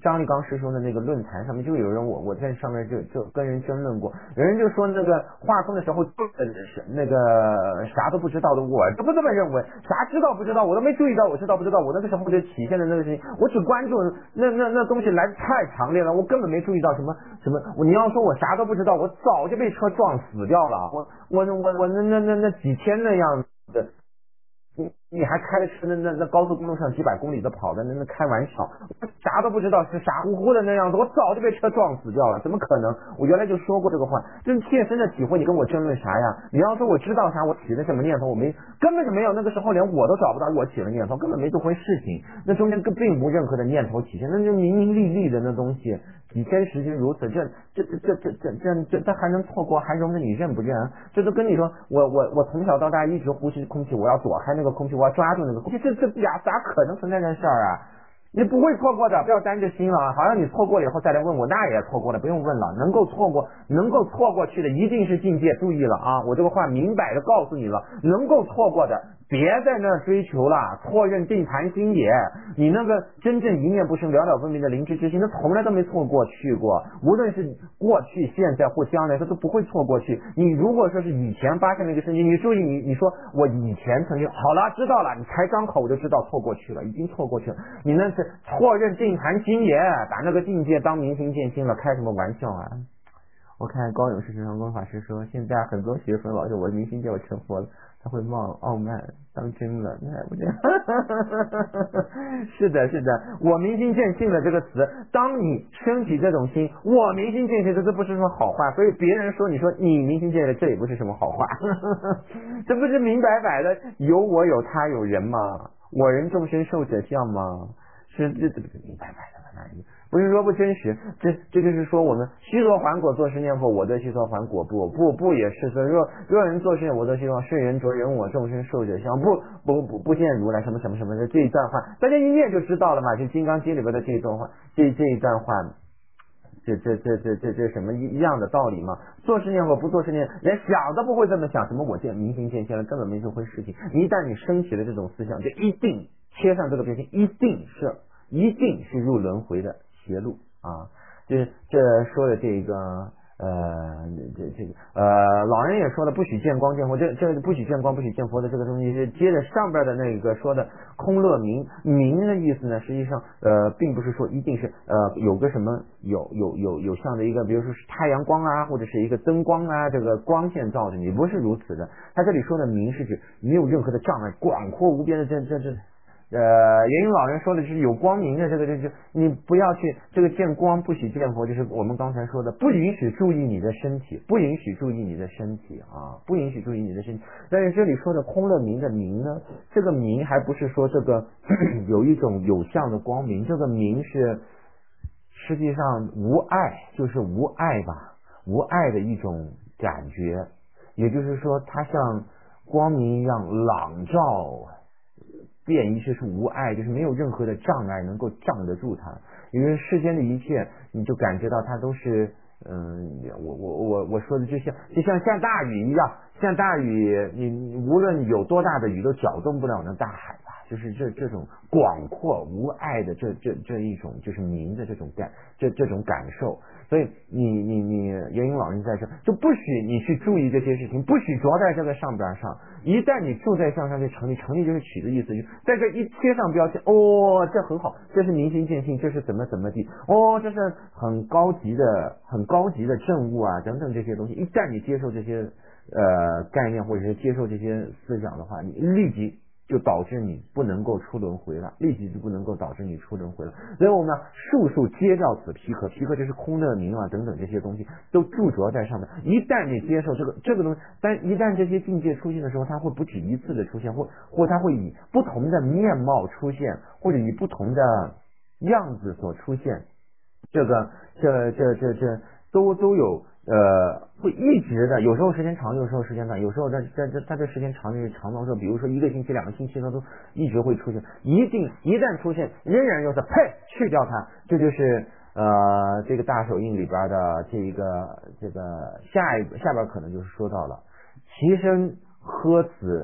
B: 张立刚师兄的那个论坛上面就有人我我在上面就就跟人争论过，有人就说那个画风的时候呃是那个啥都不知道的，我都不这么认为，啥知道不知道我都没注意到，我知道不知道，我那个时候就体现的那个事情，我只关注那那那东西来的太强烈了，我根本没注意到什么什么，我你要说我啥都不知道，我早就被车撞死掉了，我我我我那那那那几天那样的。你你还开着车那那那高速公路上几百公里的跑的，那那开玩笑，我啥都不知道，是傻乎乎的那样子，我早就被车撞死掉了，怎么可能？我原来就说过这个话，这是切身的体会，你跟我争论啥呀？你要说我知道啥，我起的什么念头，我没根本就没有，那个时候连我都找不到我起了念头，根本没这回事情，那中间并无任何的念头体现，那就明明历历的那东西，几天时间如此，这这这这这这这这这还能错过，还容得你认不认？这都跟你说，我我我从小到大一直呼吸空气，我要躲开那个空气，我要抓住那个空气，这这呀咋可能存在这事儿啊？你不会错过的，不要担着心了啊！好像你错过了以后再来问我，那也错过了，不用问了。能够错过，能够错过去的一定是境界，注意了啊！我这个话明摆着告诉你了，能够错过的，别在那追求了，错认定谈心也。你那个真正一念不生、了了分明的灵知之心，那从来都没错过去过。无论是过去、现在或将来，它都不会错过去。你如果说是以前发生了一个事情，你注意，你你说我以前曾经好了，知道了，你才张口我就知道错过去了，已经错过去了。你那是错认定谈心也，把那个境界当明心见性了，开什么玩笑啊！我看高勇士成功法师说，现在很多学生老是我明心见我成佛了，他会冒傲慢当真了，那还不这样？是的，是的，我明心见性了这个词，当你升起这种心，我明心见性，这这不是什么好话，所以别人说你说你明心见性，这也不是什么好话，这不是明白白的有我有他有人吗？我人众生寿者相吗？是这这这明白白的了，那不是说不真实，这这就是说我们须作还果，作是念佛，我得须作还果，不不不也是说若若人作是我得须作，是人着人我众生寿者相，不不不不见如来什么什么什么的这一段话，大家一念就知道了嘛，就《金刚经》里边的这一段话，这这一段话。这这这这这这什么一样的道理吗？做事念佛不做事念，连想都不会这么想，什么我见明心见性了，根本没这回事情。一旦你升起了这种思想，就一定切上这个边心，一定是一定是入轮回的邪路啊！就是这说的这个呃这这个呃老人也说了，不许见光见佛，这这不许见光不许见佛的这个东西是接着上边的那个说的空乐明明的意思呢，实际上呃并不是说一定是呃有个什么有有有有像的一个比如说是太阳光啊，或者是一个灯光啊，这个光线照着你，不是如此的。他这里说的明是指没有任何的障碍，广阔无边的这这这呃，元婴老人说的是有光明的这个，这就你不要去这个见光，不许见佛，就是我们刚才说的，不允许注意你的身体，不允许注意你的身体啊，不允许注意你的身体。但是这里说的空乐明的明呢，这个明还不是说这个有一种有相的光明，这个明是实际上无爱，就是无爱吧，无爱的一种感觉，也就是说，它像光明一样朗照。变一切是无碍，就是没有任何的障碍能够障得住它。因为世间的一切，你就感觉到它都是，嗯，我我我我说的就像就像下大雨一样，下大雨，你无论有多大的雨都搅动不了那大海吧。就是这这种广阔无碍的这这这一种就是明的这种感这这种感受。所以你你你元婴老人在这就不许你去注意这些事情，不许着在这个上边上。一旦你住在上上就成立，成立就是取的意思，就在这一贴上标签，哦，这很好，这是明心见性，这是怎么怎么地，哦，这是很高级的很高级的政务啊等等这些东西。一旦你接受这些呃概念或者是接受这些思想的话，你立即就导致你不能够出轮回了，立即就不能够导致你出轮回了。所以我们数数皆照此皮壳，皮壳就是空乐明啊等等这些东西都驻着在上面。一旦你接受这个这个东西，但一旦这些境界出现的时候，它会不止一次的出现，或或它会以不同的面貌出现，或者以不同的样子所出现。这个这这这这都都有。呃，会一直的，有时候时间长，有时候时间短，有时候在在在在这时间长就是长到说，比如说一个星期、两个星期，它都一直会出现。一定一旦出现，仍然又是呸，去掉它，这就是呃这个大手印里边的这一个这个下一下边可能就是说到了，其身呵此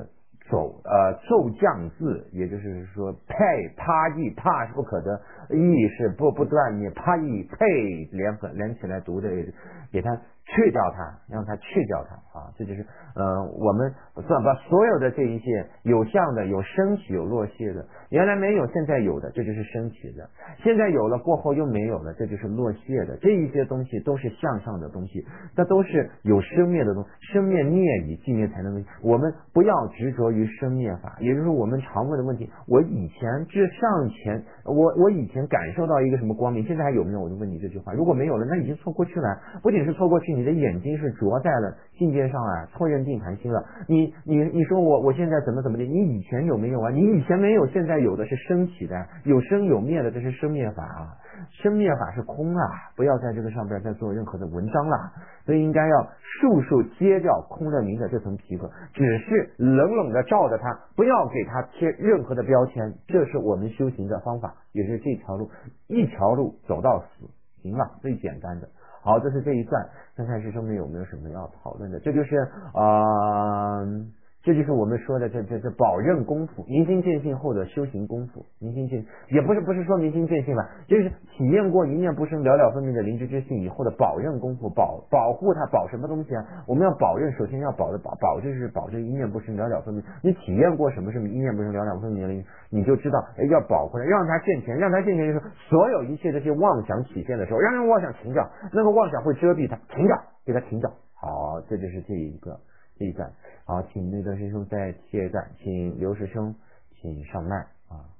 B: 手呃骤降字，也就是说配啪意，啪是不可得，意是不不断念，啪意配连合连起来读的，给它去掉它，让它去掉它啊，这就是呃我们算把所有的这一些有相的、有升起、有落谢的，原来没有现在有的，这就是升起的；现在有了过后又没有了，这就是落谢的。这一些东西都是向上的东西，这都是有生灭的东西，生灭灭已，寂灭才能灭。我们不要执着于生灭法，也就是说我们常问的问题，我以前这上前，我我以前感受到一个什么光明，现在还有没有？我就问你这句话，如果没有了，那已经错过去了。不仅是错过去，你的眼睛是着在了境界上啊，错认定盘心了。你你你说我我现在怎么怎么的？你以前有没有啊？你以前没有，现在有的是升起的，有生有灭的，这是生灭法啊。生灭法是空啊，不要在这个上边再做任何的文章了。所以应该要速速揭掉空的明的这层皮革，只是冷冷的照着它，不要给它贴任何的标签。这是我们修行的方法，也是这条路，一条路走到死，行了，最简单的。好，这是这一段，看看师兄们有没有什么要讨论的。这就是啊、呃，这就是我们说的这这这保任功夫，明心见性后的修行功夫。明心见也不是不是说明心见性吧，就是体验过一念不生了了分明的灵知之性以后的保任功夫，保保护它，保什么东西啊？我们要保任，首先要保的保保这是保这一念不生了了分明。你体验过什么是一念不生了了分明的灵，你就知道哎要保护它，让它现前，让它现前就是所有一切这些妄想起现的时候，让人妄想停掉，那个妄想会遮蔽它，停掉，给它停掉。好，这就是这一个这一段。好，请那个师兄再贴一段，请刘师兄请上麦啊。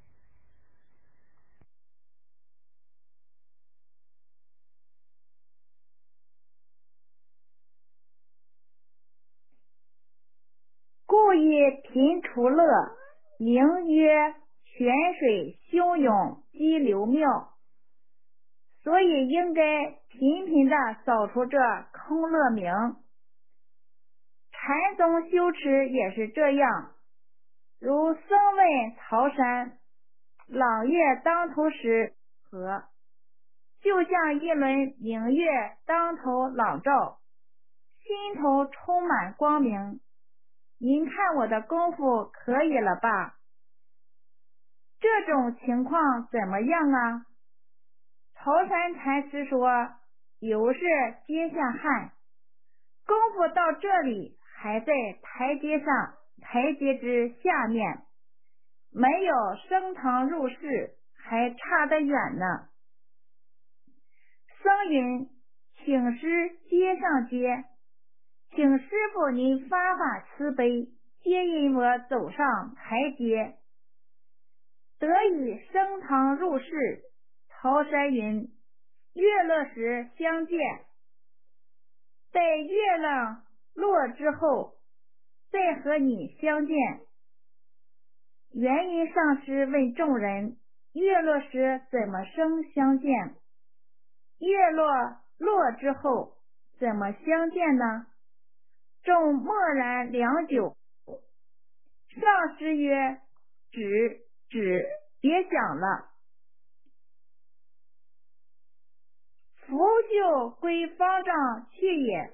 A: 故以频除乐，名曰泉水汹涌激流妙。所以应该频频的扫除这空乐名。禅宗修持也是这样，如僧问曹山，朗月当头时何？就像一轮明月当头朗照，心头充满光明。您看我的功夫可以了吧？这种情况怎么样啊？曹山禅师说，犹是阶下汉，功夫到这里还在台阶上，台阶之下面，没有升堂入室，还差得远呢。僧云，请师接上接，请师父您发发慈悲，接引我走上台阶，得以升堂入室。曹山云，月落时相见，待月亮落之后再和你相见。元音上师问众人，月落时怎么生相见？月落落之后怎么相见呢？众默然良久。上师曰，止止，别想了。拂袖归方丈去也。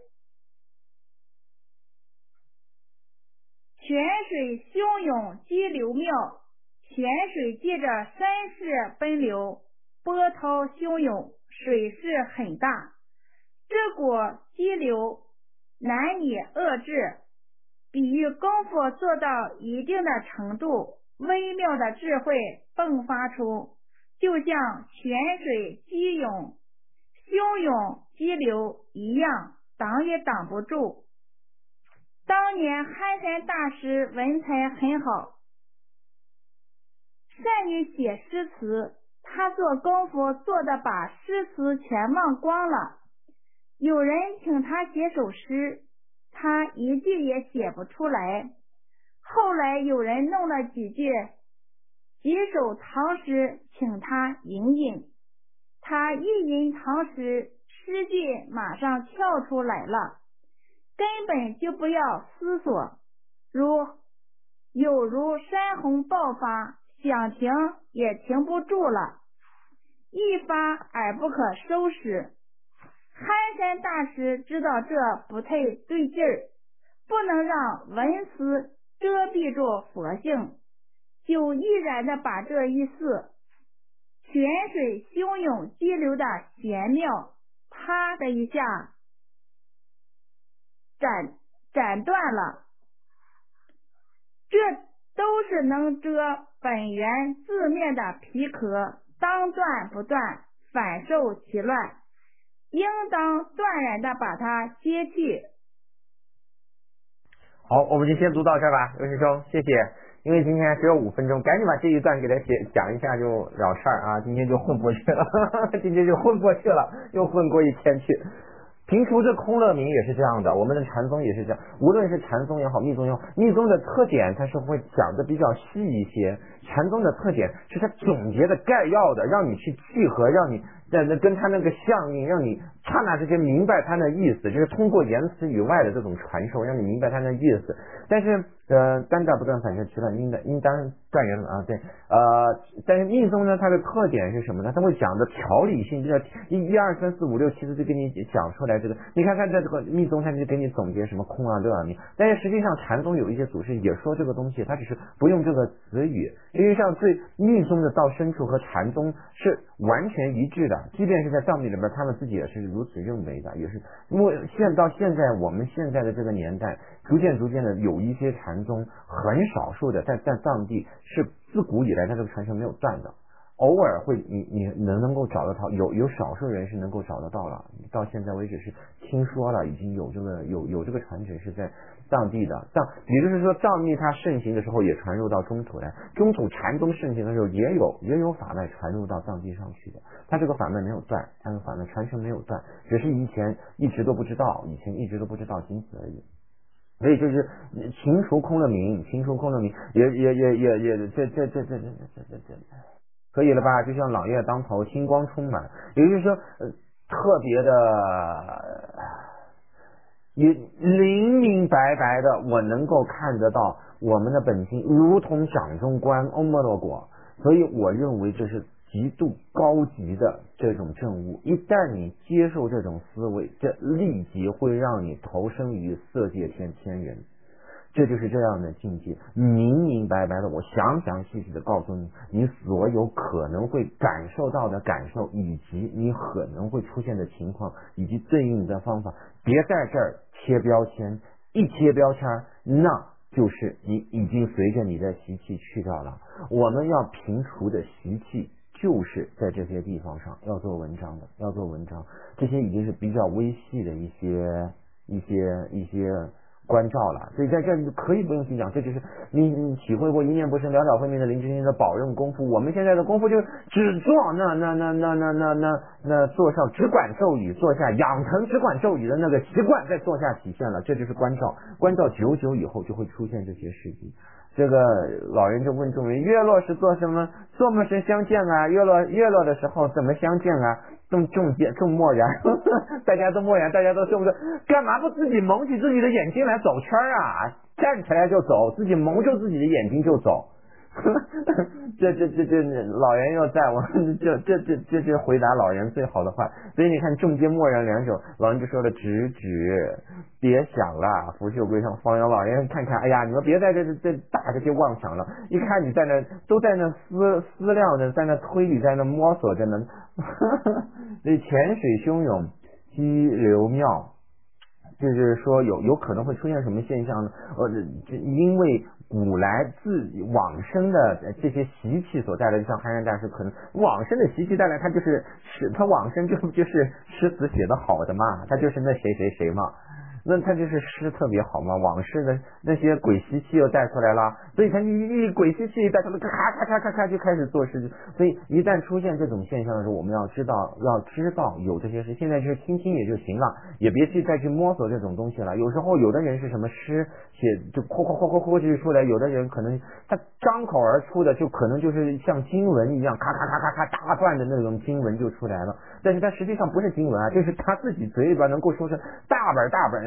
A: 泉水汹涌激流妙，泉水借着山势奔流，波涛汹涌，水势很大，这股激流难以遏制，比喻功夫做到一定的程度，微妙的智慧迸发出，就像泉水激涌汹涌激流一样，挡也挡不住。当年憨山大师文采很好，善于写诗词，他做功夫做的把诗词全忘光了。有人请他写首诗，他一句也写不出来。后来有人弄了几句几首唐诗请他吟吟，他一吟唐诗，诗句马上跳出来了，根本就不要思索，如有如山洪爆发，想停也停不住了，一发而不可收拾。憨山大师知道这不太对劲儿，不能让文思遮蔽住佛性，就毅然的把这一寺泉水汹涌激流的玄妙啪的一下斩斩断了。这都是能遮本源字面的皮壳，当断不断，反受其乱，应当断然的把它揭去。
C: 好，我们就先读到这儿吧，刘师兄，谢谢。因为今天只有五分钟，赶紧把这一段给他写讲一下就了事儿啊，今天就混过去了，今天就混过去了，又混过一天去。平除这空乐明也是这样的，我们的禅宗也是这样，无论是禅宗也好，密宗也好，密宗的特点它是会讲的比较细一些，禅宗的特点是它总结的概要的，让你去契合，让你在那跟它那个相应，让你刹那之间明白它的意思，就是通过言辞以外的这种传授，让你明白它的意思。但是呃，单打不断，反正其乱，应当应当断人了啊，对，呃，但是密宗呢，它的特点是什么呢？它会讲的条理性，就是一一二三四五六七次就给你讲出来这个。你看看在这个密宗，它就给你总结什么空啊、乐啊、明。但是实际上禅宗有一些祖师也说这个东西，它只是不用这个词语。实际上对密宗的到深处和禅宗是完全一致的，即便是在藏地里边，他们自己也是如此认为的，也是。因为现到现在我们现在的这个年代，逐渐逐渐的有一些禅宗很少数的在在藏地是自古以来它这个传承没有断的，偶尔会你你能能够找得到，有有少数人是能够找得到了，到现在为止是听说了已经有这个有有这个传承是在藏地的藏，也就是说藏密它盛行的时候也传入到中土来，中土禅宗盛行的时候也有也有法脉传入到藏地上去的，它这个法脉没有断，它的法脉传承没有断，只是以前一直都不知道，以前一直都不知道，仅此而已。所以就是情除空了明，情除空了明，也也也也也这这这这这这这这可以了吧？就像朗月当头，星光充满，也就是说，呃、特别的也明明白白的，我能够看得到我们的本心，如同掌中观欧摩罗果。所以我认为这是极度高级的这种证悟，一旦你接受这种思维，这立即会让你投身于色界天天人，这就是这样的境界，明明白白的，我详详细细的告诉你，你所有可能会感受到的感受，以及你可能会出现的情况，以及对应的方法，别在这儿贴标签，一贴标签，那就是你已经随着你的习气去掉了。我们要平除的习气就是在这些地方上要做文章的，要做文章，这些已经是比较微细的一些一些一些关照了，所以在这儿你可以不用去讲，这就是你你体会过一念不生，了了会灭的林之心的保任功夫。我们现在的功夫就是只做那那那那那那那那做上只管咒语，做下养成只管咒语的那个习惯，在做下体现了，这就是关照。关照久久以后就会出现这些事情。这个老人就问众人：月落是做什么？做么时相见啊？月落月落的时候怎么相见啊？众众见众默然，大家都默然，大家都众着，干嘛不自己蒙起自己的眼睛来走圈啊？站起来就走，自己蒙住自己的眼睛就走。这这这这老人又在我这这这这这回答老人最好的话，所以你看众皆默然两首，老人就说了：止止，别想了，拂袖归上方圆。老人看看，哎呀，你们别在这这打这些妄想了，一看你在那都在那思思量着，在那推理，在那摸索着呢。这泉水汹涌，激流妙。就是说有有可能会出现什么现象呢？呃，因为古来自往生的这些习气所带来的，像寒山大师可能往生的习气带来，他就是是他往生就就是诗词写的好的嘛，他就是那谁谁谁嘛。那他就是诗特别好嘛，往事的那些鬼习气又带出来了，所以他一一鬼习气带出来，咔咔咔咔咔就开始做事。所以一旦出现这种现象的时候，我们要知道，要知道有这些事，现在就是听听也就行了，也别去再去摸索这种东西了。有时候有的人是什么诗写就哗哗哗哗哗就出来，有的人可能他张口而出的就可能就是像经文一样，咔咔咔咔咔大段的那种经文就出来了，但是他实际上不是经文啊，就是他自己嘴里边能够说是大本大本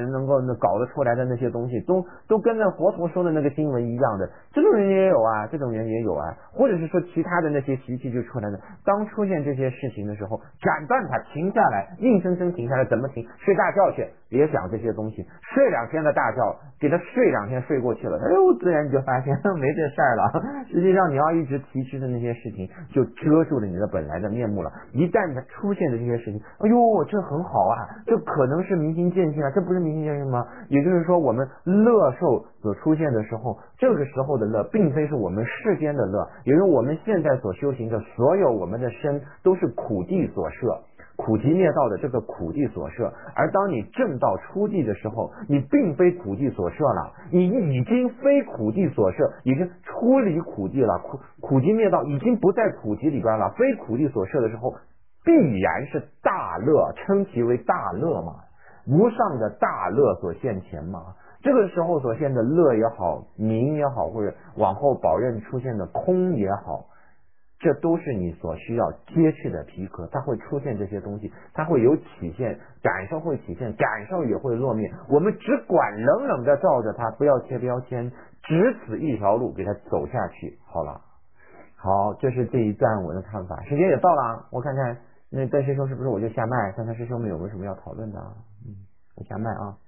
B: 人能够搞得出来的那些东西，都都跟那佛陀说的那个新闻一样的，这种人也有啊，这种人也有啊，或者是说其他的那些习气就出来了。当出现这些事情的时候，斩断它，停下来，硬生生停下来，怎么停？睡大觉去，别想这些东西，睡两天的大觉，给他睡两天睡过去了，哎呦，自然你就发现没这事儿了。实际上你要一直提示的那些事情，就遮住了你的本来的面目了。一旦它出现的这些事情，哎呦，这很好啊，这可能是明心见性啊，这不是明心见性吗？也就是说，我们乐受所出现的时候，这个时候的乐，并非是我们世间的乐，也就是我们现在所修行的所有我们的身都是苦地所摄。苦集灭道的这个苦地所摄，而当你正道出地的时候，你并非苦地所摄了，你已经非苦地所摄，已经出离苦地了，苦苦集灭道已经不在苦集里边了，非苦地所摄的时候，必然是大乐，称其为大乐嘛，无上的大乐所现前嘛。这个时候所现的乐也好，名也好，或者往后保任出现的空也好，这都是你所需要揭去的皮壳，它会出现这些东西，它会有起现，感受会起现，感受也会落灭。我们只管冷冷的照着它，不要贴标签，只此一条路给它走下去。好了，好，这是这一段我的看法。时间也到了，我看看那邓师兄是不是我就下麦，看看师兄们有没有什么要讨论的啊？嗯，我下麦啊。